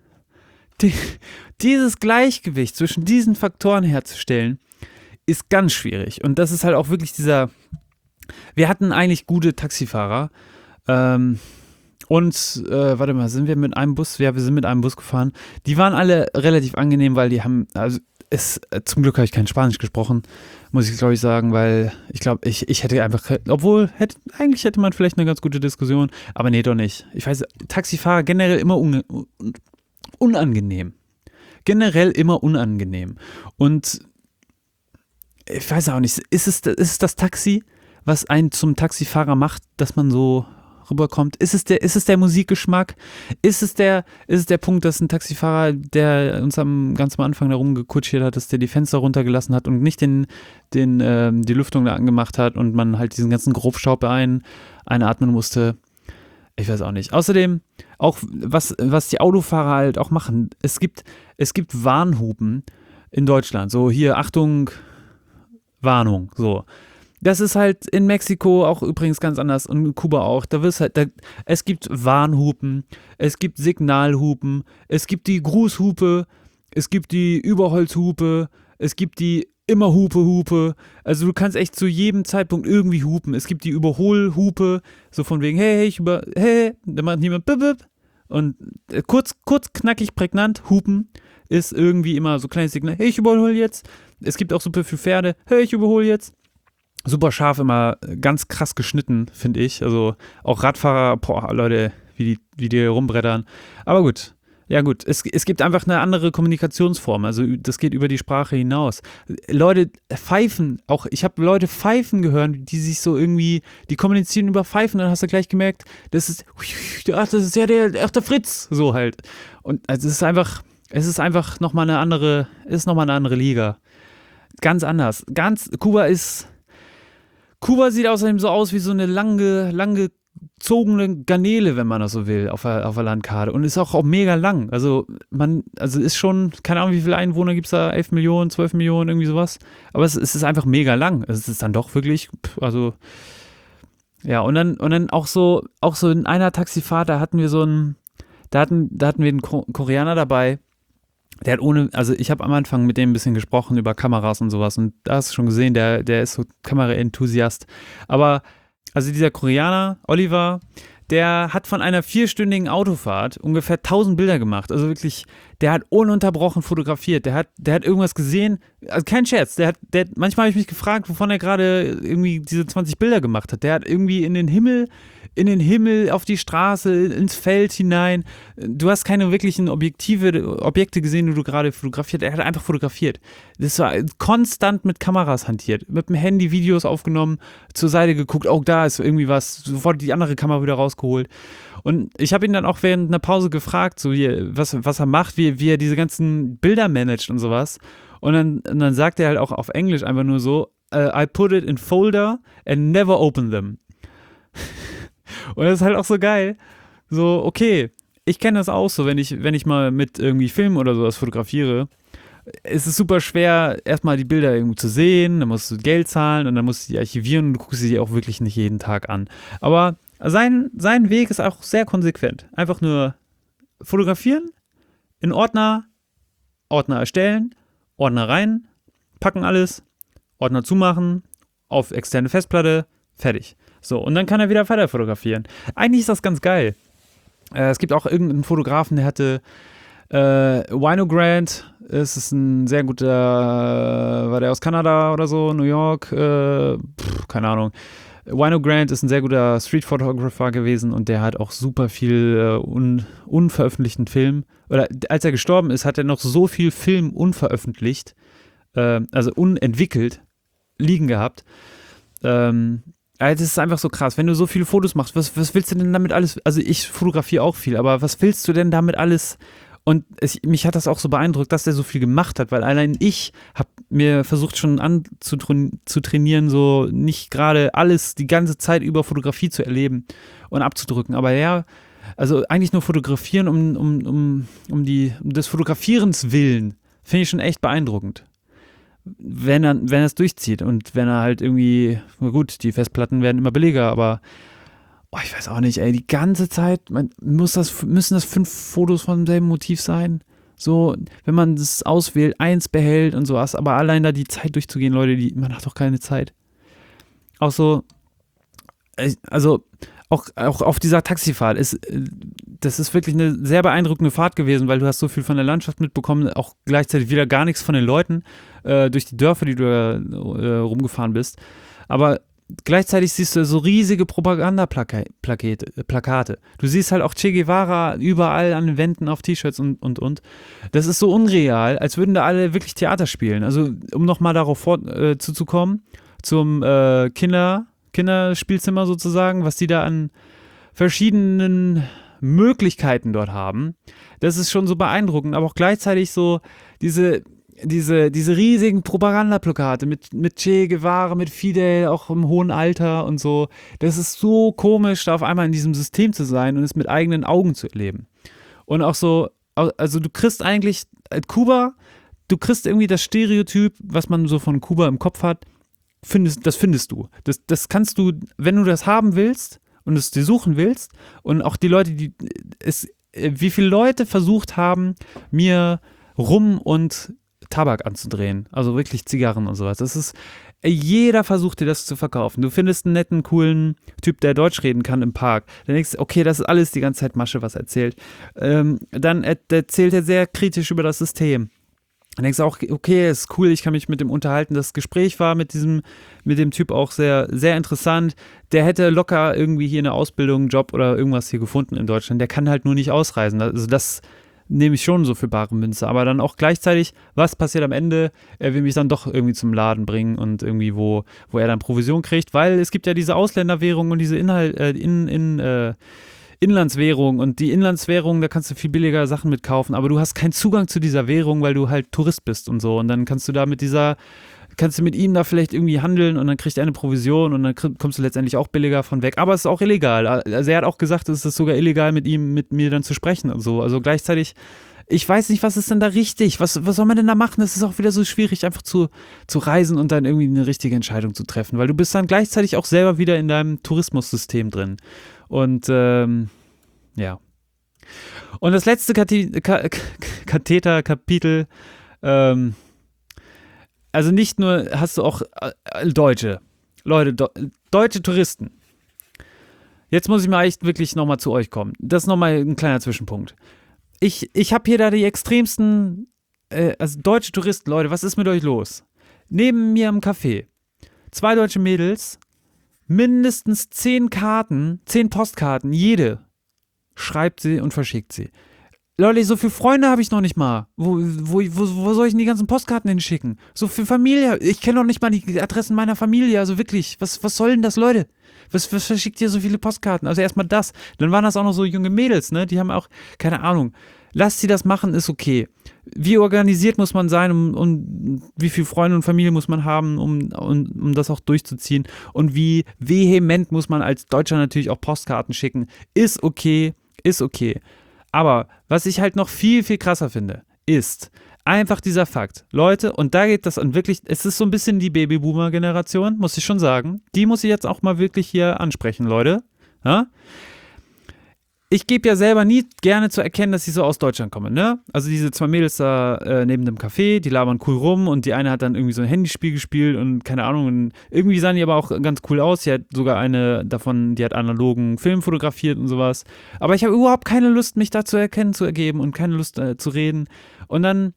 Dieses Gleichgewicht zwischen diesen Faktoren herzustellen, ist ganz schwierig. Und das ist halt auch wirklich wir hatten eigentlich gute Taxifahrer. Warte mal, sind wir mit einem Bus? Ja, wir sind mit einem Bus gefahren. Die waren alle relativ angenehm, weil die haben, also zum Glück habe ich kein Spanisch gesprochen, muss ich glaube ich sagen, weil ich glaube, ich hätte einfach, eigentlich hätte man vielleicht eine ganz gute Diskussion, aber nee, doch nicht. Ich weiß, Taxifahrer generell immer unangenehm. Generell immer unangenehm. Und ich weiß auch nicht, ist es das Taxi, was einen zum Taxifahrer macht, dass man so rüberkommt? Ist es der Musikgeschmack? Ist es der Punkt, dass ein Taxifahrer, der uns ganz am Anfang da rumgekutschiert hat, dass der die Fenster runtergelassen hat und nicht die Lüftung da angemacht hat und man halt diesen ganzen Grobstaub einatmen musste? Ich weiß auch nicht. Außerdem, auch was die Autofahrer halt auch machen, es gibt Warnhupen in Deutschland. So, hier, Achtung, Warnung, so. Das ist halt in Mexiko auch übrigens ganz anders und in Kuba auch. Es gibt Warnhupen, es gibt Signalhupen, es gibt die Grußhupe, es gibt die Überholzhupe, es gibt die Immer-Hupe. Also du kannst echt zu jedem Zeitpunkt irgendwie hupen. Es gibt die Überholhupe, so von wegen, hey, da macht niemand bip, bip. Und kurz, knackig, prägnant, hupen ist irgendwie immer so ein kleines Signal, hey, ich überhole jetzt. Es gibt auch super viele Pferde, hey, ich überhole jetzt. Super scharf, immer ganz krass geschnitten, finde ich. Also auch Radfahrer, boah, Leute, wie die rumbrettern. Aber gut, ja gut, es gibt einfach eine andere Kommunikationsform. Also das geht über die Sprache hinaus. Leute pfeifen, auch ich habe Leute pfeifen gehört, die sich so irgendwie, die kommunizieren über Pfeifen, dann hast du gleich gemerkt, das ist ja der Fritz, so halt. Und also es ist einfach nochmal eine andere Liga. Ganz anders. Kuba sieht außerdem so aus wie so eine lang gezogene Garnele, wenn man das so will, auf der Landkarte. Und ist auch mega lang. Also ist schon, keine Ahnung, wie viele Einwohner gibt es da? 11 Millionen, 12 Millionen, irgendwie sowas. Aber es ist einfach mega lang. Es ist dann doch wirklich, also, ja, und dann auch so in einer Taxifahrt, da hatten wir einen Koreaner dabei. Der hat also ich habe am Anfang mit dem ein bisschen gesprochen über Kameras und sowas und da hast du schon gesehen, der ist so Kameraenthusiast. Aber, also dieser Koreaner, Oliver, der hat von einer 4-stündigen Autofahrt ungefähr 1000 Bilder gemacht. Also wirklich, der hat ununterbrochen fotografiert. Der hat irgendwas gesehen, also kein Scherz, manchmal habe ich mich gefragt, wovon er gerade irgendwie diese 20 Bilder gemacht hat. Der hat irgendwie in den Himmel, auf die Straße, ins Feld hinein. Du hast keine wirklichen Objekte gesehen, die du gerade fotografiert. Er hat einfach fotografiert. Das war konstant mit Kameras hantiert. Mit dem Handy Videos aufgenommen, zur Seite geguckt, oh, da ist irgendwie was, sofort die andere Kamera wieder rausgeholt. Und ich habe ihn dann auch während einer Pause gefragt, so was er macht, wie er diese ganzen Bilder managt und sowas. Und dann sagt er halt auch auf Englisch einfach nur so, I put it in folder and never open them. Und das ist halt auch so geil. So, okay, ich kenne das auch so, wenn ich mal mit irgendwie Film oder sowas fotografiere. Es ist super schwer, erstmal die Bilder irgendwo zu sehen, dann musst du Geld zahlen und dann musst du die archivieren und du guckst sie auch wirklich nicht jeden Tag an. Aber sein Weg ist auch sehr konsequent. Einfach nur fotografieren, in Ordner erstellen, Ordner rein, packen alles, Ordner zumachen, auf externe Festplatte, fertig. So, und dann kann er wieder weiter fotografieren. Eigentlich ist das ganz geil. Es gibt auch irgendeinen Fotografen, der hatte Wino Grant, es ist ein sehr guter, war der aus Kanada oder so, New York, keine Ahnung. Wino Grant ist ein sehr guter Street-Photographer gewesen und der hat auch super viel unveröffentlichten Film. Oder als er gestorben ist, hat er noch so viel Film unveröffentlicht, also unentwickelt, liegen gehabt. Also das ist einfach so krass, wenn du so viele Fotos machst, was willst du denn damit alles, also ich fotografiere auch viel, aber was willst du denn damit alles? Und mich hat das auch so beeindruckt, dass der so viel gemacht hat, weil allein ich habe mir versucht schon zu trainieren, so nicht gerade alles die ganze Zeit über Fotografie zu erleben und abzudrücken, aber ja, also eigentlich nur fotografieren um des Fotografierens willen, finde ich schon echt beeindruckend. Wenn er es durchzieht und wenn er halt irgendwie, na gut, die Festplatten werden immer billiger, aber ich weiß auch nicht, ey, die ganze Zeit, müssen das 5 Fotos von demselben Motiv sein? So, wenn man das auswählt, 1 behält und sowas, aber allein da die Zeit durchzugehen, Leute, man hat doch keine Zeit. Auch so, also auch auf dieser Taxifahrt das ist wirklich eine sehr beeindruckende Fahrt gewesen, weil du hast so viel von der Landschaft mitbekommen, auch gleichzeitig wieder gar nichts von den Leuten durch die Dörfer, die du rumgefahren bist. Aber gleichzeitig siehst du so riesige Propagandaplakate. Du siehst halt auch Che Guevara überall an den Wänden auf T-Shirts und. Das ist so unreal, als würden da alle wirklich Theater spielen. Also, um nochmal darauf zuzukommen, zum Kinderspielzimmer sozusagen, was die da an verschiedenen Möglichkeiten dort haben. Das ist schon so beeindruckend, aber auch gleichzeitig so diese riesigen Propagandaplakate mit Che Guevara, mit Fidel, auch im hohen Alter und so. Das ist so komisch, da auf einmal in diesem System zu sein und es mit eigenen Augen zu erleben. Und auch so, also du kriegst eigentlich Kuba, du kriegst irgendwie das Stereotyp, was man so von Kuba im Kopf hat, das findest du. Das kannst du, wenn du das haben willst und es dir suchen willst und auch die Leute, wie viele Leute versucht haben, mir Rum und Tabak anzudrehen, also wirklich Zigarren und sowas. Jeder versucht dir das zu verkaufen. Du findest einen netten, coolen Typ, der Deutsch reden kann im Park. Dann denkst du, okay, das ist alles die ganze Zeit Masche, was er erzählt. Dann erzählt er sehr kritisch über das System. Dann denkst du auch, okay, ist cool, ich kann mich mit dem unterhalten. Das Gespräch war mit dem Typ auch sehr, sehr interessant. Der hätte locker irgendwie hier eine Ausbildung, einen Job oder irgendwas hier gefunden in Deutschland. Der kann halt nur nicht ausreisen. Also das nehme ich schon so für bare Münze. Aber dann auch gleichzeitig, was passiert am Ende? Er will mich dann doch irgendwie zum Laden bringen und irgendwie, wo er dann Provision kriegt, weil es gibt ja diese Ausländerwährung und diese Inlandswährung und die Inlandswährung, da kannst du viel billiger Sachen mitkaufen, aber du hast keinen Zugang zu dieser Währung, weil du halt Tourist bist und so und dann kannst du mit ihm da vielleicht irgendwie handeln und dann kriegt er eine Provision und dann kommst du letztendlich auch billiger von weg, aber es ist auch illegal, also er hat auch gesagt, es ist sogar illegal mit mir dann zu sprechen und so, also gleichzeitig, ich weiß nicht, was ist denn da richtig, was soll man denn da machen, es ist auch wieder so schwierig, einfach zu reisen und dann irgendwie eine richtige Entscheidung zu treffen, weil du bist dann gleichzeitig auch selber wieder in deinem Tourismussystem drin. Und ja. Und das letzte Katheter-Kapitel, also nicht nur hast du auch deutsche Touristen. Jetzt muss ich mal echt wirklich nochmal zu euch kommen. Das ist nochmal ein kleiner Zwischenpunkt. Ich habe hier da die extremsten, also deutsche Touristen, Leute, was ist mit euch los? Neben mir im Café 2 deutsche Mädels, mindestens 10 Postkarten, jede schreibt sie und verschickt sie. Leute, so viele Freunde habe ich noch nicht mal. Wo soll ich denn die ganzen Postkarten hinschicken? So viel Familie, ich kenne noch nicht mal die Adressen meiner Familie, also wirklich, was soll denn das, Leute? Was verschickt ihr so viele Postkarten? Also erstmal das, dann waren das auch noch so junge Mädels, ne, die haben auch, keine Ahnung, lasst sie das machen, ist okay. Wie organisiert muss man sein und wie viele Freunde und Familie muss man haben, um das auch durchzuziehen und wie vehement muss man als Deutscher natürlich auch Postkarten schicken, ist okay. Aber was ich halt noch viel, viel krasser finde, ist einfach dieser Fakt. Leute, und da geht das an wirklich, es ist so ein bisschen die Babyboomer-Generation, muss ich schon sagen. Die muss ich jetzt auch mal wirklich hier ansprechen, Leute. Ja? Ich gebe ja selber nie gerne zu erkennen, dass ich so aus Deutschland komme, ne? Also diese 2 Mädels da neben dem Café, die labern cool rum und die eine hat dann irgendwie so ein Handyspiel gespielt und keine Ahnung, und irgendwie sahen die aber auch ganz cool aus. Sie hat sogar eine davon, die hat analogen Film fotografiert und sowas. Aber ich habe überhaupt keine Lust, mich da zu ergeben und keine Lust zu reden. Und dann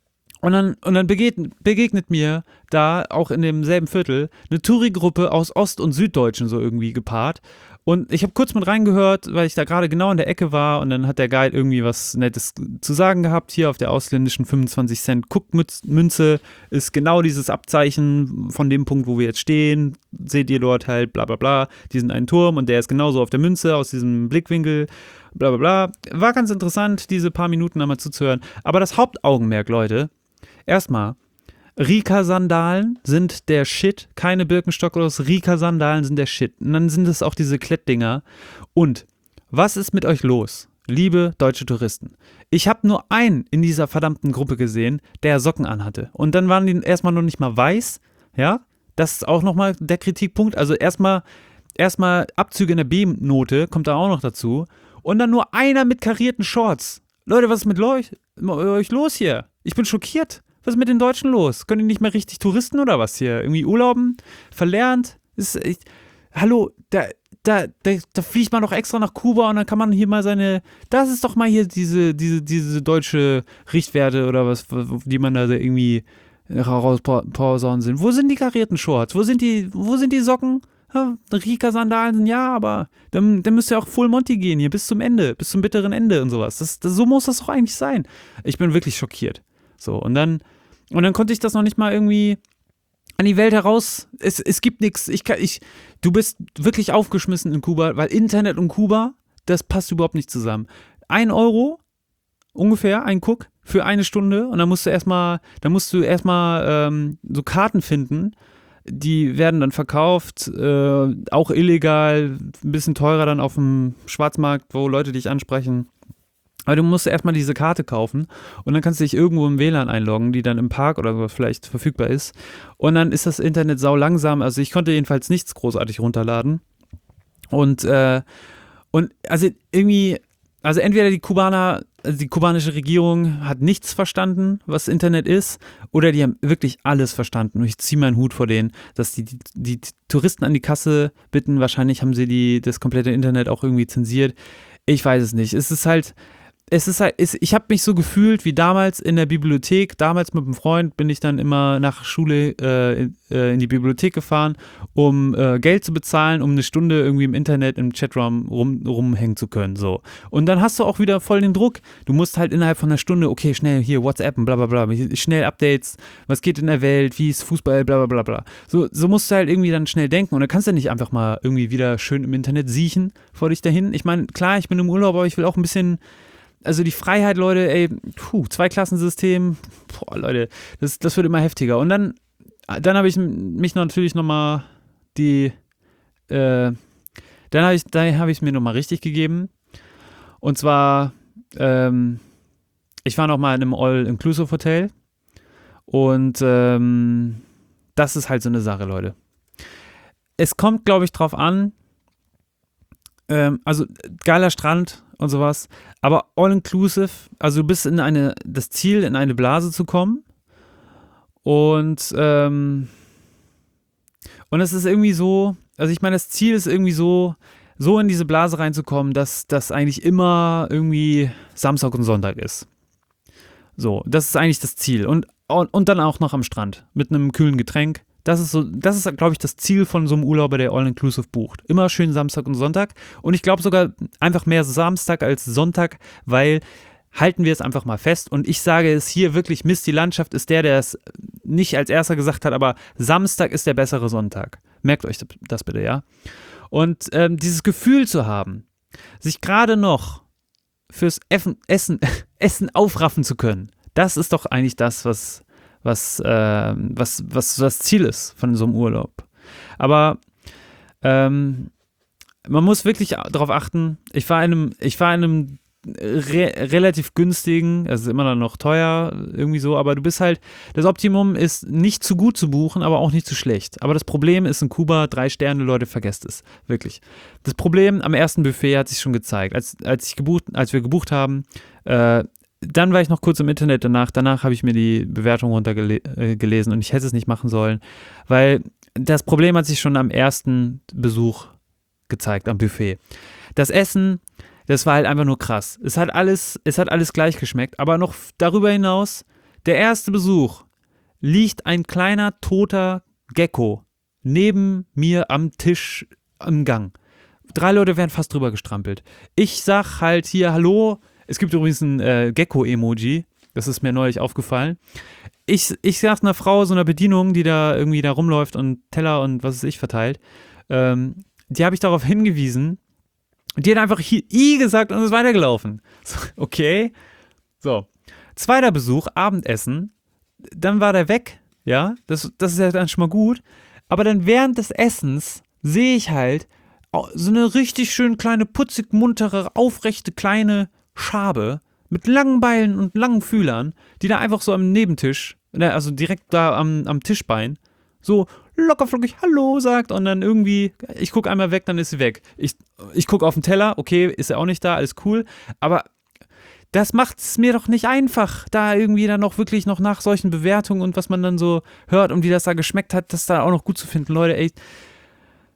begegnet mir da auch in demselben Viertel eine Touri-Gruppe aus Ost- und Süddeutschen so irgendwie gepaart. Und ich habe kurz mit reingehört, weil ich da gerade genau in der Ecke war und dann hat der Guide irgendwie was Nettes zu sagen gehabt. Hier auf der ausländischen 25 Cent Cook-Münze ist genau dieses Abzeichen von dem Punkt, wo wir jetzt stehen. Seht ihr dort halt bla bla bla, diesen einen Turm und der ist genauso auf der Münze aus diesem Blickwinkel. Bla bla bla. War ganz interessant, diese paar Minuten einmal zuzuhören. Aber das Hauptaugenmerk, Leute, erstmal, Rika-Sandalen sind der Shit, keine Birkenstock-Los, Rika-Sandalen sind der Shit. Und dann sind es auch diese Klettdinger. Und was ist mit euch los, liebe deutsche Touristen? Ich habe nur einen in dieser verdammten Gruppe gesehen, der Socken anhatte. Und dann waren die erstmal noch nicht mal weiß, ja? Das ist auch nochmal der Kritikpunkt. Also erstmal Abzüge in der B-Note, kommt da auch noch dazu. Und dann nur einer mit karierten Shorts. Leute, was ist mit euch los hier? Ich bin schockiert. Was ist mit den Deutschen los? Können die nicht mehr richtig Touristen oder was hier? Irgendwie urlauben? Verlernt? Hallo, da fliegt man doch extra nach Kuba und dann kann man hier mal das ist doch mal hier diese deutsche Richtwerte oder was, die man da irgendwie rausposaunen sind. Wo sind die karierten Shorts? Wo sind die Socken? Ja, Rika-Sandalen, ja, aber dann müsst ihr auch Full Monty gehen hier bis zum Ende, bis zum bitteren Ende und sowas. So muss das doch eigentlich sein. Ich bin wirklich schockiert. So, und dann konnte ich das noch nicht mal irgendwie an die Welt heraus. Es gibt nichts. Du bist wirklich aufgeschmissen in Kuba, weil Internet und Kuba, das passt überhaupt nicht zusammen. 1 Euro, ungefähr, ein Guck für 1 Stunde und dann musst du erstmal so Karten finden. Die werden dann verkauft, auch illegal, ein bisschen teurer dann auf dem Schwarzmarkt, wo Leute dich ansprechen. Aber du musst erstmal diese Karte kaufen und dann kannst du dich irgendwo im WLAN einloggen, die dann im Park oder so vielleicht verfügbar ist. Und dann ist das Internet sau langsam. Also ich konnte jedenfalls nichts großartig runterladen. Und also irgendwie, also entweder die kubanische Regierung hat nichts verstanden, was Internet ist, oder die haben wirklich alles verstanden. Und ich ziehe meinen Hut vor denen, dass die Touristen an die Kasse bitten. Wahrscheinlich haben sie das komplette Internet auch irgendwie zensiert. Ich weiß es nicht. Ich habe mich so gefühlt wie damals in der Bibliothek. Damals mit einem Freund bin ich dann immer nach Schule in die Bibliothek gefahren, um Geld zu bezahlen, um 1 Stunde irgendwie im Internet, im Chatraum rumhängen zu können. So. Und dann hast du auch wieder voll den Druck. Du musst halt innerhalb von 1 Stunde, okay, schnell hier WhatsApp und bla bla bla, schnell Updates, was geht in der Welt, wie ist Fußball, bla bla bla bla. So musst du halt irgendwie dann schnell denken und dann kannst du nicht einfach mal irgendwie wieder schön im Internet siechen vor dich dahin. Ich meine, klar, ich bin im Urlaub, aber ich will auch ein bisschen. Also die Freiheit, Leute, ey, 2-Klassensystem, boah, Leute, das wird immer heftiger. Und dann habe ich mich natürlich nochmal dann habe ich mir nochmal richtig gegeben. Und zwar, ich war nochmal in einem All-Inclusive-Hotel und das ist halt so eine Sache, Leute. Es kommt, glaube ich, drauf an, also geiler Strand und sowas, aber all-inclusive, also du bist das Ziel, in eine Blase zu kommen und es ist irgendwie so, also ich meine, das Ziel ist irgendwie so in diese Blase reinzukommen, dass das eigentlich immer irgendwie Samstag und Sonntag ist. So, das ist eigentlich das Ziel und dann auch noch am Strand mit einem kühlen Getränk. Das ist, glaube ich, das Ziel von so einem Urlauber, der All-Inclusive bucht. Immer schön Samstag und Sonntag. Und ich glaube sogar einfach mehr Samstag als Sonntag, weil halten wir es einfach mal fest. Und ich sage es hier wirklich, Misty Landschaft ist der es nicht als erster gesagt hat, aber Samstag ist der bessere Sonntag. Merkt euch das bitte, ja? Und dieses Gefühl zu haben, sich gerade noch fürs Essen aufraffen zu können, das ist doch eigentlich das, was das Ziel ist von so einem Urlaub. Aber man muss wirklich darauf achten, ich war in einem relativ günstigen, also immer noch teuer, irgendwie so, aber du bist halt, das Optimum ist nicht zu gut zu buchen, aber auch nicht zu schlecht. Aber das Problem ist in Kuba, 3 Sterne, Leute, vergesst es, wirklich. Das Problem am ersten Buffet hat sich schon gezeigt, als wir gebucht haben, dann war ich noch kurz im Internet danach habe ich mir die Bewertung runtergelesen und ich hätte es nicht machen sollen, weil das Problem hat sich schon am ersten Besuch gezeigt, am Buffet. Das Essen, das war halt einfach nur krass. Es hat alles gleich geschmeckt, aber noch darüber hinaus, der erste Besuch, liegt ein kleiner toter Gecko neben mir am Tisch im Gang. 3 Leute wären fast drüber gestrampelt. Ich sag halt hier, hallo. Es gibt übrigens ein Gecko-Emoji, das ist mir neulich aufgefallen. Ich sag einer Frau, so einer Bedienung, die da irgendwie da rumläuft und Teller und was weiß ich verteilt, die habe ich darauf hingewiesen und die hat einfach hier I gesagt und ist weitergelaufen. So, okay, so. 2. Besuch, Abendessen, dann war der weg, ja, das ist ja dann schon mal gut, aber dann während des Essens sehe ich halt so eine richtig schön kleine, putzig, muntere, aufrechte, kleine Schabe mit langen Beilen und langen Fühlern, die da einfach so am Nebentisch, also direkt da am Tischbein, so lockerflockig Hallo sagt und dann irgendwie, ich gucke einmal weg, dann ist sie weg. Ich gucke auf den Teller, okay, ist er auch nicht da, alles cool, aber das macht es mir doch nicht einfach, da irgendwie dann noch wirklich noch nach solchen Bewertungen und was man dann so hört und wie das da geschmeckt hat, das da auch noch gut zu finden. Leute, ey,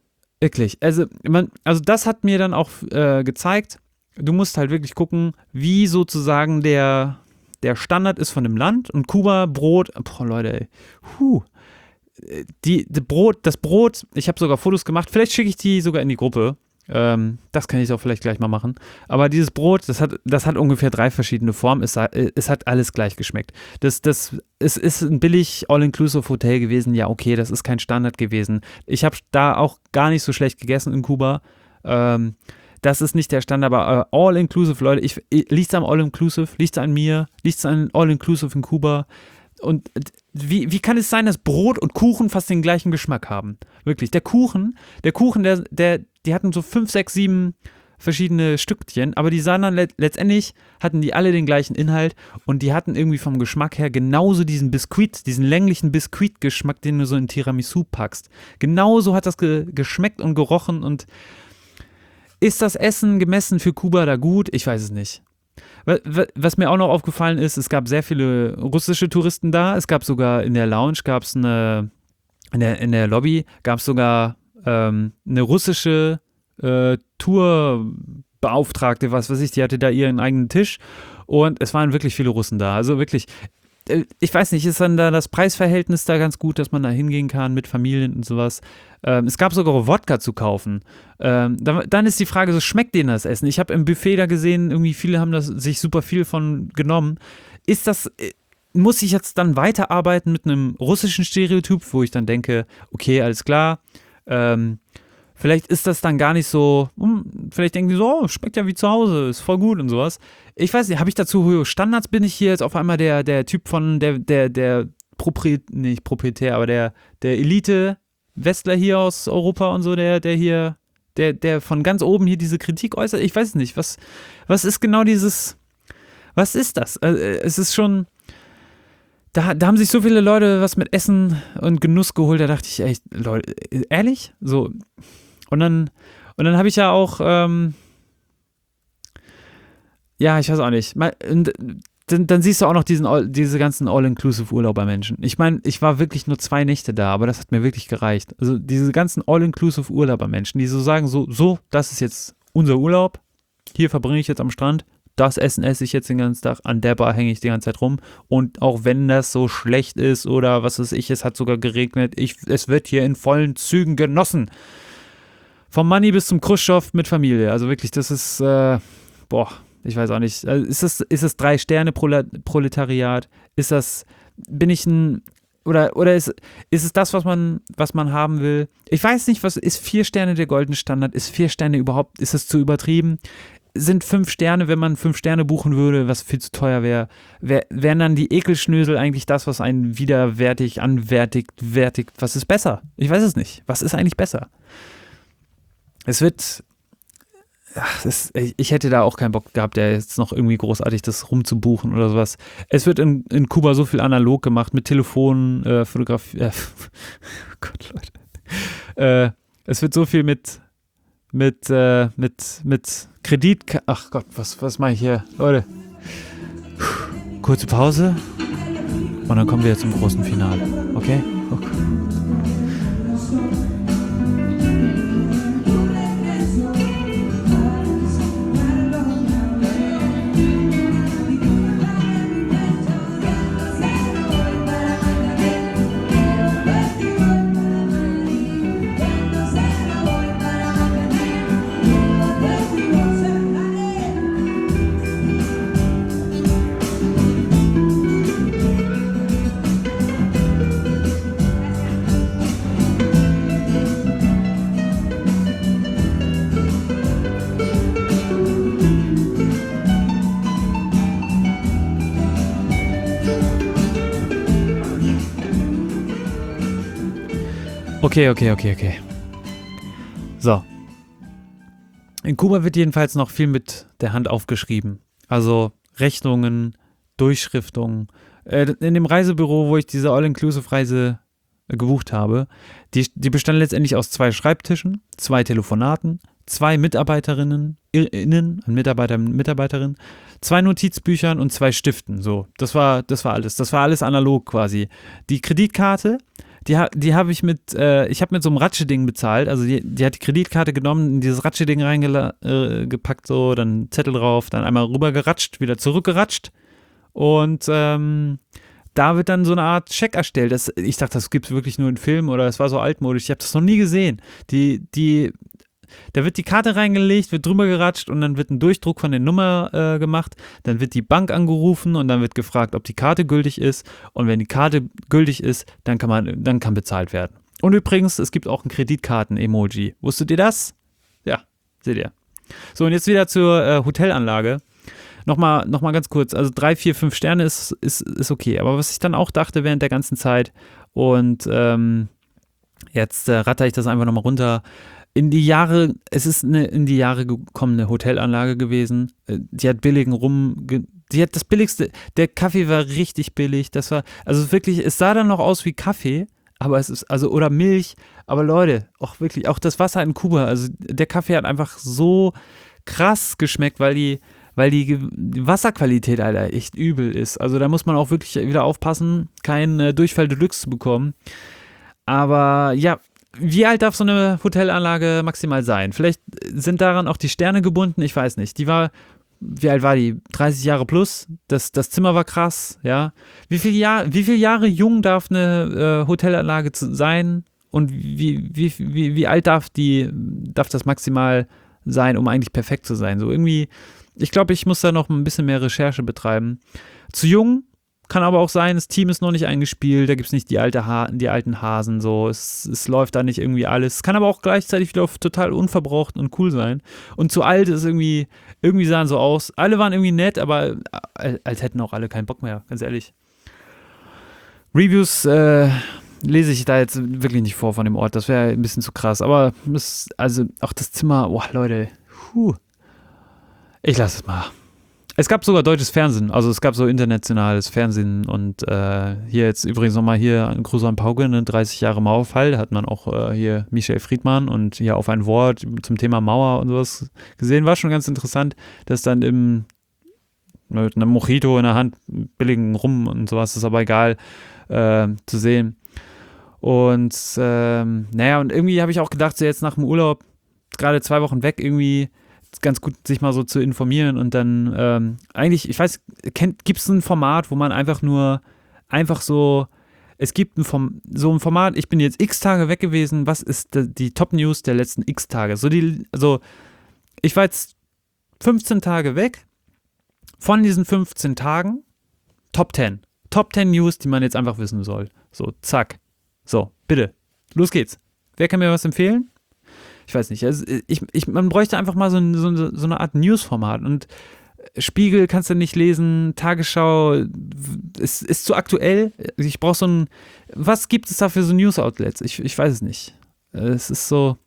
Wirklich. Also das hat mir dann auch gezeigt, du musst halt wirklich gucken, wie sozusagen der Standard ist von dem Land. Und Kuba, Brot, boah, Leute, ey. Das Brot, ich habe sogar Fotos gemacht, vielleicht schicke ich die sogar in die Gruppe. Das kann ich auch vielleicht gleich mal machen. Aber dieses Brot, das hat ungefähr 3 verschiedene Formen. Es hat alles gleich geschmeckt. Es ist ein billig All-Inclusive-Hotel gewesen. Ja, okay, das ist kein Standard gewesen. Ich habe da auch gar nicht so schlecht gegessen in Kuba. Das ist nicht der Standard, aber All-Inclusive, Leute, liegt's am All-Inclusive? Liegt's an mir? Liegt's an All-Inclusive in Kuba? Und wie kann es sein, dass Brot und Kuchen fast den gleichen Geschmack haben? Wirklich, der Kuchen, die hatten so 5, 6, 7 verschiedene Stückchen, aber die sahen dann letztendlich, hatten die alle den gleichen Inhalt und die hatten irgendwie vom Geschmack her genauso diesen länglichen Biskuitgeschmack, den du so in Tiramisu packst. Genauso hat das geschmeckt und gerochen. Und ist das Essen gemessen für Kuba da gut? Ich weiß es nicht. Was mir auch noch aufgefallen ist, es gab sehr viele russische Touristen da. Es gab sogar in der Lounge, in der Lobby, gab es sogar eine russische Tourbeauftragte, was weiß ich, die hatte da ihren eigenen Tisch und es waren wirklich viele Russen da. Also wirklich, ich weiß nicht, ist dann da das Preisverhältnis da ganz gut, dass man da hingehen kann mit Familien und sowas. Es gab sogar Wodka zu kaufen. Dann ist die Frage, so schmeckt denen das Essen? Ich habe im Buffet da gesehen, irgendwie viele haben sich super viel von genommen. Muss ich jetzt dann weiterarbeiten mit einem russischen Stereotyp, wo ich dann denke, okay, alles klar, vielleicht ist das dann gar nicht so, vielleicht denken die so, oh, schmeckt ja wie zu Hause, ist voll gut und sowas. Ich weiß nicht, habe ich dazu hohe Standards? Bin ich hier jetzt auf einmal der Typ von der nicht Proprietär, aber der Elite-Westler hier aus Europa und so, der von ganz oben hier diese Kritik äußert? Ich weiß nicht, was ist genau was ist das? Es ist schon, da haben sich so viele Leute was mit Essen und Genuss geholt, da dachte ich echt, Leute, ehrlich? So. Und dann habe ich ja auch, ja, ich weiß auch nicht. Dann siehst du auch noch diese ganzen All-Inclusive-Urlauber-Menschen. Ich meine, ich war wirklich nur 2 Nächte da, aber das hat mir wirklich gereicht. Also diese ganzen All-Inclusive-Urlauber-Menschen, die so sagen, so, das ist jetzt unser Urlaub, hier verbringe ich jetzt am Strand, das Essen esse ich jetzt den ganzen Tag, an der Bar hänge ich die ganze Zeit rum und auch wenn das so schlecht ist oder was weiß ich, es hat sogar geregnet, es wird hier in vollen Zügen genossen. Vom Money bis zum Khrushchev mit Familie. Also wirklich, das ist, ich weiß auch nicht. Ist es 3-Sterne-Proletariat? Ist es das, was man haben will? Ich weiß nicht, was ist 4 Sterne der goldene Standard? Ist 4 Sterne überhaupt, ist es zu übertrieben? Sind 5 Sterne, wenn man 5 Sterne buchen würde, was viel zu teuer wäre? Wären dann die Ekelschnösel eigentlich das, was einen anwertigt? Was ist besser? Ich weiß es nicht. Was ist eigentlich besser? Ich hätte da auch keinen Bock gehabt, jetzt noch irgendwie großartig das rumzubuchen oder sowas. Es wird in Kuba so viel analog gemacht, mit Telefonen, Fotografie. Oh Gott, Leute. Es wird so viel mit Kredit. Ach Gott, was mache ich hier? Leute. Kurze Pause. Und dann kommen wir jetzt zum großen Finale. Okay? Okay. So. In Kuba wird jedenfalls noch viel mit der Hand aufgeschrieben. Also Rechnungen, Durchschriftungen. In dem Reisebüro, wo ich diese All-Inclusive-Reise gebucht habe, die bestand letztendlich aus 2 Schreibtischen, 2 Telefonaten, 2 Mitarbeiterinnen, Mitarbeiterinnen, 2 Notizbüchern und 2 Stiften. So, das war alles. Das war alles analog quasi. Die Kreditkarte, Die habe ich ich habe mit so einem Ratscheding bezahlt. Also die hat die Kreditkarte genommen, in dieses Ratscheding reingepackt, so, dann Zettel drauf, dann einmal rübergeratscht, wieder zurückgeratscht. Und da wird dann so eine Art Scheck erstellt. Ich dachte, das gibt es wirklich nur in Filmen oder es war so altmodisch. Ich habe das noch nie gesehen. Da wird die Karte reingelegt, wird drüber geratscht und dann wird ein Durchdruck von der Nummer gemacht. Dann wird die Bank angerufen und dann wird gefragt, ob die Karte gültig ist. Und wenn die Karte gültig ist, dann kann bezahlt werden. Und übrigens, es gibt auch ein Kreditkarten-Emoji. Wusstet ihr das? Ja, seht ihr. So, und jetzt wieder zur Hotelanlage. Nochmal ganz kurz, also 3, 4, 5 Sterne ist okay. Aber was ich dann auch dachte während der ganzen Zeit und jetzt ratter ich das einfach nochmal runter. Es ist eine in die Jahre gekommene Hotelanlage gewesen. Die hat die hat das billigste, der Kaffee war richtig billig. Das war, also wirklich, es sah dann noch aus wie Kaffee, aber es ist, also, oder Milch. Aber Leute, auch wirklich, auch das Wasser in Kuba, also der Kaffee hat einfach so krass geschmeckt, weil die Wasserqualität, Alter, echt übel ist. Also da muss man auch wirklich wieder aufpassen, keinen Durchfall Deluxe zu bekommen. Aber ja, wie alt darf so eine Hotelanlage maximal sein? Vielleicht sind daran auch die Sterne gebunden, ich weiß nicht. Wie alt war die? 30 Jahre plus? Das Zimmer war krass, ja. Wie viele Jahre jung darf eine Hotelanlage sein? Und wie alt darf das maximal sein, um eigentlich perfekt zu sein? So irgendwie, ich glaube, ich muss da noch ein bisschen mehr Recherche betreiben. Zu jung kann aber auch sein, das Team ist noch nicht eingespielt, da gibt es nicht die alten Hasen, so, es läuft da nicht irgendwie alles. Es kann aber auch gleichzeitig wieder total unverbraucht und cool sein. Und zu alt ist irgendwie sahen so aus. Alle waren irgendwie nett, aber als hätten auch alle keinen Bock mehr, ganz ehrlich. Reviews lese ich da jetzt wirklich nicht vor von dem Ort, das wäre ein bisschen zu krass. Aber also auch das Zimmer, boah, Leute, ich lasse es mal. Es gab sogar deutsches Fernsehen, also es gab so internationales Fernsehen und hier jetzt übrigens nochmal hier ein Gruß an Pauke, 30 Jahre Mauerfall, da hat man auch hier Michael Friedmann und hier auf ein Wort zum Thema Mauer und sowas gesehen, war schon ganz interessant, dass dann mit einem Mojito in der Hand, billigen Rum und sowas, ist aber egal zu sehen. Und naja, und irgendwie habe ich auch gedacht, so jetzt nach dem Urlaub, gerade 2 Wochen weg, irgendwie ganz gut, sich mal so zu informieren und dann eigentlich, ich weiß, gibt es ein Format, wo man einfach so, es gibt so ein Format, ich bin jetzt x Tage weg gewesen, was ist die Top-News der letzten x Tage? Also ich war jetzt 15 Tage weg, von diesen 15 Tagen Top 10 News, die man jetzt einfach wissen soll. So, zack. So, bitte, los geht's. Wer kann mir was empfehlen? Ich weiß nicht, also man bräuchte einfach mal so eine Art News-Format und Spiegel kannst du nicht lesen, Tagesschau ist zu aktuell, ich brauche was gibt es da für so News-Outlets? Ich weiß es nicht. Es ist so,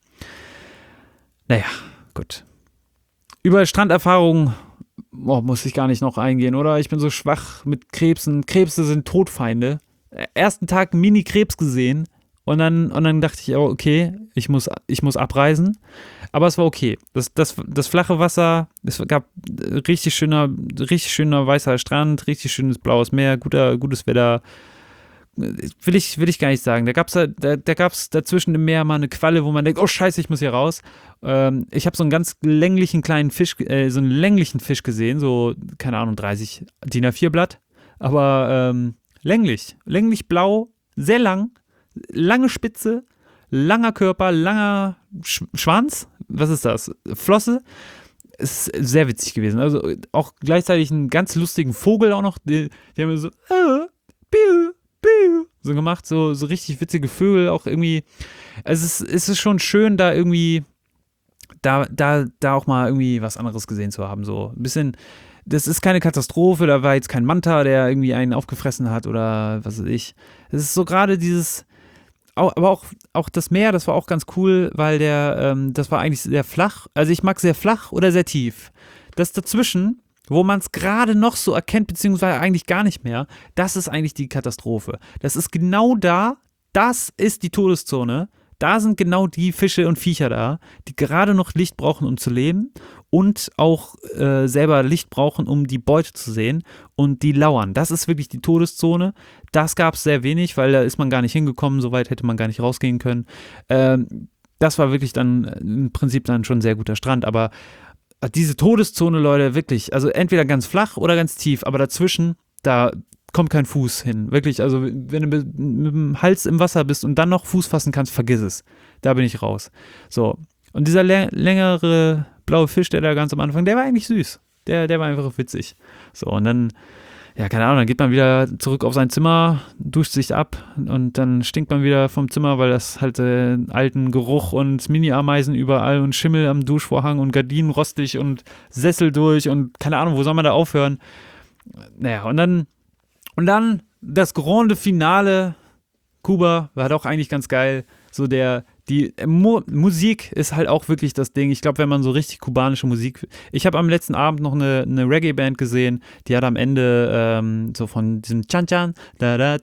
naja, gut. Über Stranderfahrungen muss ich gar nicht noch eingehen, oder? Ich bin so schwach mit Krebsen. Krebse sind Todfeinde. Ersten Tag Mini-Krebs gesehen. Und dann dachte ich, oh, okay, ich muss abreisen. Aber es war okay. Das flache Wasser, es gab richtig schöner weißer Strand, richtig schönes blaues Meer, gutes Wetter. Will ich gar nicht sagen. Da gab's dazwischen im Meer mal eine Qualle, wo man denkt, oh Scheiße, ich muss hier raus. Ich habe so einen ganz länglichen kleinen Fisch, so einen länglichen Fisch gesehen, so, keine Ahnung, 30 DIN A4 Blatt. Aber länglich blau, sehr lang. Lange Spitze, langer Körper, langer Schwanz. Was ist das? Flosse. Ist sehr witzig gewesen. Also auch gleichzeitig einen ganz lustigen Vogel auch noch. Die haben so piu, piu, so gemacht. So richtig witzige Vögel auch irgendwie. Also es ist schon schön, da irgendwie da auch mal irgendwie was anderes gesehen zu haben. So ein bisschen. Das ist keine Katastrophe. Da war jetzt kein Manta, der irgendwie einen aufgefressen hat oder was weiß ich. Es ist so gerade dieses. Aber auch das Meer, das war auch ganz cool, weil das war eigentlich sehr flach. Also ich mag sehr flach oder sehr tief. Das dazwischen, wo man es gerade noch so erkennt, beziehungsweise eigentlich gar nicht mehr, das ist eigentlich die Katastrophe. Das ist genau da, das ist die Todeszone. Da sind genau die Fische und Viecher da, die gerade noch Licht brauchen, um zu leben. und auch selber Licht brauchen, um die Beute zu sehen und die lauern. Das ist wirklich die Todeszone. Das gab es sehr wenig, weil da ist man gar nicht hingekommen, so weit hätte man gar nicht rausgehen können. Das war wirklich dann im Prinzip dann schon ein sehr guter Strand, aber diese Todeszone, Leute, wirklich, also entweder ganz flach oder ganz tief, aber dazwischen, da kommt kein Fuß hin. Wirklich, also wenn du mit dem Hals im Wasser bist und dann noch Fuß fassen kannst, vergiss es. Da bin ich raus. So, und dieser längere blaue Fisch, der da ganz am Anfang, der war eigentlich süß. Der war einfach witzig. So, und dann, ja, keine Ahnung, dann geht man wieder zurück auf sein Zimmer, duscht sich ab und dann stinkt man wieder vom Zimmer, weil das halt alten Geruch und Mini-Ameisen überall und Schimmel am Duschvorhang und Gardinen rostig und Sessel durch und keine Ahnung, wo soll man da aufhören? Naja, und dann das Grande Finale, Kuba, war doch eigentlich ganz geil. So die Musik ist halt auch wirklich das Ding. Ich glaube, wenn man so richtig kubanische Musik. Ich habe am letzten Abend noch eine Reggae-Band gesehen, die hat am Ende so von diesem Chan-Chan so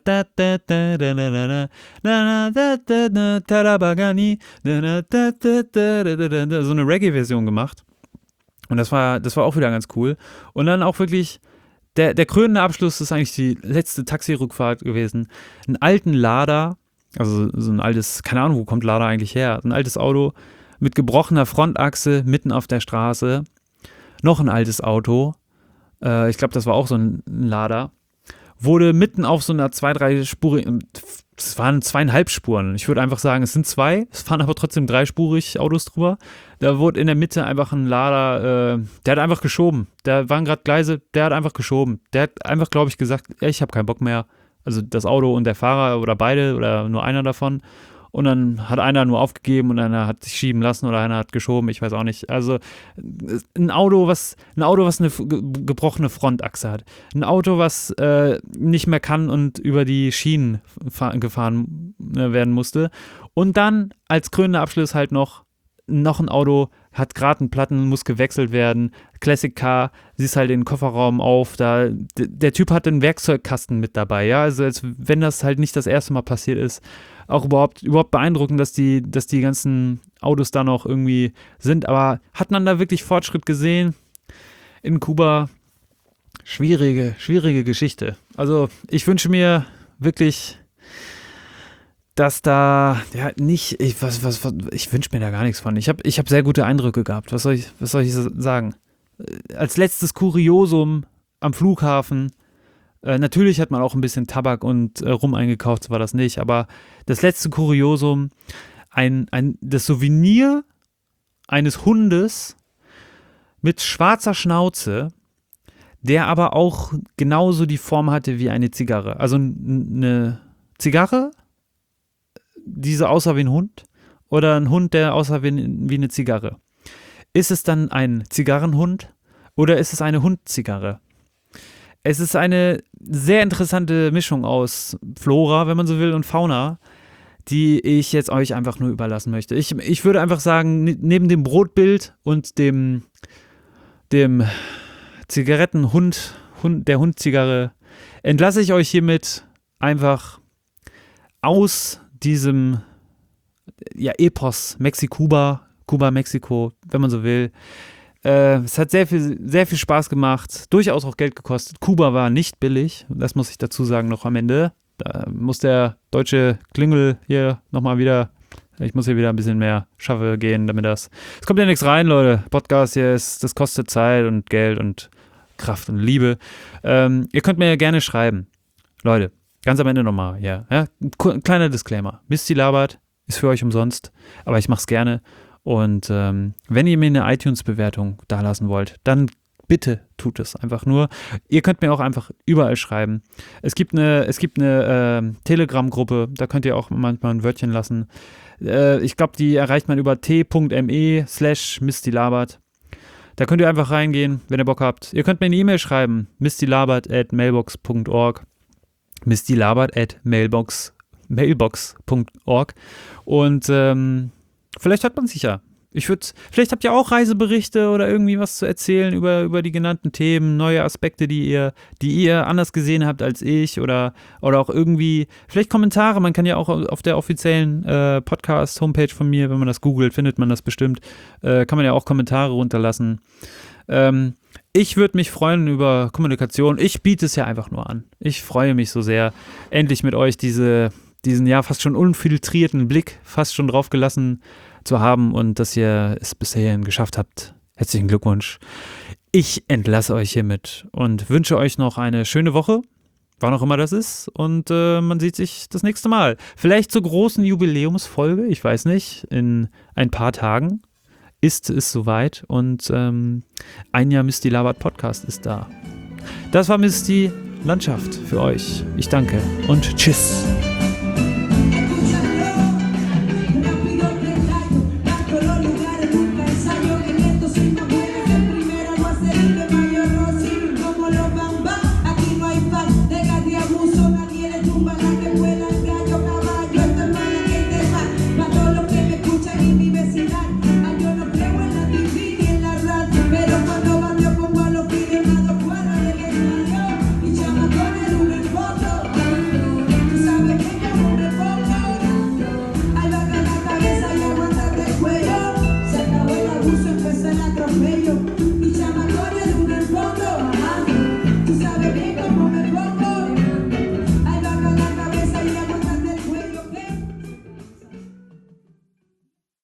eine Reggae-Version gemacht. Und das war auch wieder ganz cool. Und dann auch wirklich. Der krönende Abschluss ist eigentlich die letzte Taxirückfahrt gewesen. Einen alten Lada, also so ein altes, keine Ahnung, wo kommt Lada eigentlich her? Ein altes Auto mit gebrochener Frontachse mitten auf der Straße. Noch ein altes Auto, ich glaube, das war auch so ein Lada, wurde mitten auf so einer 2-3-spurig, es waren 2,5 Spuren. Ich würde einfach sagen, es sind 2, es fahren aber trotzdem 3-spurig Autos drüber. Da wurde in der Mitte einfach ein Lader, der hat einfach geschoben. Da waren gerade Gleise, der hat einfach geschoben. Der hat einfach, glaube ich, gesagt, ich habe keinen Bock mehr. Also das Auto und der Fahrer oder beide oder nur einer davon. Und dann hat einer nur aufgegeben und einer hat sich schieben lassen oder einer hat geschoben, ich weiß auch nicht. Also ein Auto, was eine gebrochene Frontachse hat. Ein Auto, was nicht mehr kann und über die Schienen gefahren werden musste. Und dann als krönender Abschluss halt noch ein Auto, hat gerade einen Platten, muss gewechselt werden. Classic Car, siehst halt den Kofferraum auf. Der Typ hat einen Werkzeugkasten mit dabei, ja. Also als wenn das halt nicht das erste Mal passiert ist. Auch überhaupt beeindruckend, dass die ganzen Autos da noch irgendwie sind. Aber hat man da wirklich Fortschritt gesehen in Kuba? Schwierige Geschichte. Also ich wünsche mir wirklich, dass da ich wünsche mir da gar nichts von. Ich hab sehr gute Eindrücke gehabt. Was soll ich sagen? Als letztes Kuriosum am Flughafen. Natürlich hat man auch ein bisschen Tabak und Rum eingekauft, so war das nicht. Aber das letzte Kuriosum, das Souvenir eines Hundes mit schwarzer Schnauze, der aber auch genauso die Form hatte wie eine Zigarre. Also eine Zigarre, die so aussah wie ein Hund, oder ein Hund, der aussah wie eine Zigarre. Ist es dann ein Zigarrenhund oder ist es eine Hundzigarre? Es ist eine sehr interessante Mischung aus Flora, wenn man so will, und Fauna, die ich jetzt euch einfach nur überlassen möchte. Ich würde einfach sagen, neben dem Brotbild und dem Zigarettenhund, der Hundzigarre, entlasse ich euch hiermit einfach aus diesem Epos Kuba-Mexiko, wenn man so will. Es hat sehr viel Spaß gemacht, durchaus auch Geld gekostet. Kuba war nicht billig, das muss ich dazu sagen noch am Ende. Da muss der deutsche Klingel hier nochmal wieder, ich muss hier wieder ein bisschen mehr Schaffe gehen, damit es kommt ja nichts rein, Leute. Podcast hier das kostet Zeit und Geld und Kraft und Liebe. Ihr könnt mir ja gerne schreiben. Leute, ganz am Ende nochmal, ja. Ein kleiner Disclaimer. Misty labert, ist für euch umsonst, aber ich mach's gerne. Und wenn ihr mir eine iTunes-Bewertung dalassen wollt, dann bitte tut es einfach nur. Ihr könnt mir auch einfach überall schreiben. Es gibt eine Telegram-Gruppe, da könnt ihr auch manchmal ein Wörtchen lassen. Ich glaube, die erreicht man über t.me/mistylabert. Da könnt ihr einfach reingehen, wenn ihr Bock habt. Ihr könnt mir eine E-Mail schreiben, mistylabert@mailbox.org. mistylabert@mailbox.org. Und vielleicht hört man sich ja Vielleicht habt ihr auch Reiseberichte oder irgendwie was zu erzählen über die genannten Themen, neue Aspekte, die ihr anders gesehen habt als ich oder auch irgendwie, vielleicht Kommentare. Man kann ja auch auf der offiziellen Podcast-Homepage von mir, wenn man das googelt, findet man das bestimmt, kann man ja auch Kommentare runterlassen. Ich würde mich freuen über Kommunikation. Ich biete es ja einfach nur an. Ich freue mich so sehr, endlich mit euch diesen ja fast schon unfiltrierten Blick fast schon drauf gelassen zu haben und dass ihr es bisher geschafft habt. Herzlichen Glückwunsch. Ich entlasse euch hiermit und wünsche euch noch eine schöne Woche, wann auch immer das ist, und man sieht sich das nächste Mal. Vielleicht zur großen Jubiläumsfolge, ich weiß nicht, in ein paar Tagen ist es soweit und ein Jahr Misty Labert Podcast ist da. Das war Misty Landschaft für euch. Ich danke und tschüss. Como los bambas, aquí no hay paz, de abuso, nadie le tumba la que pueda.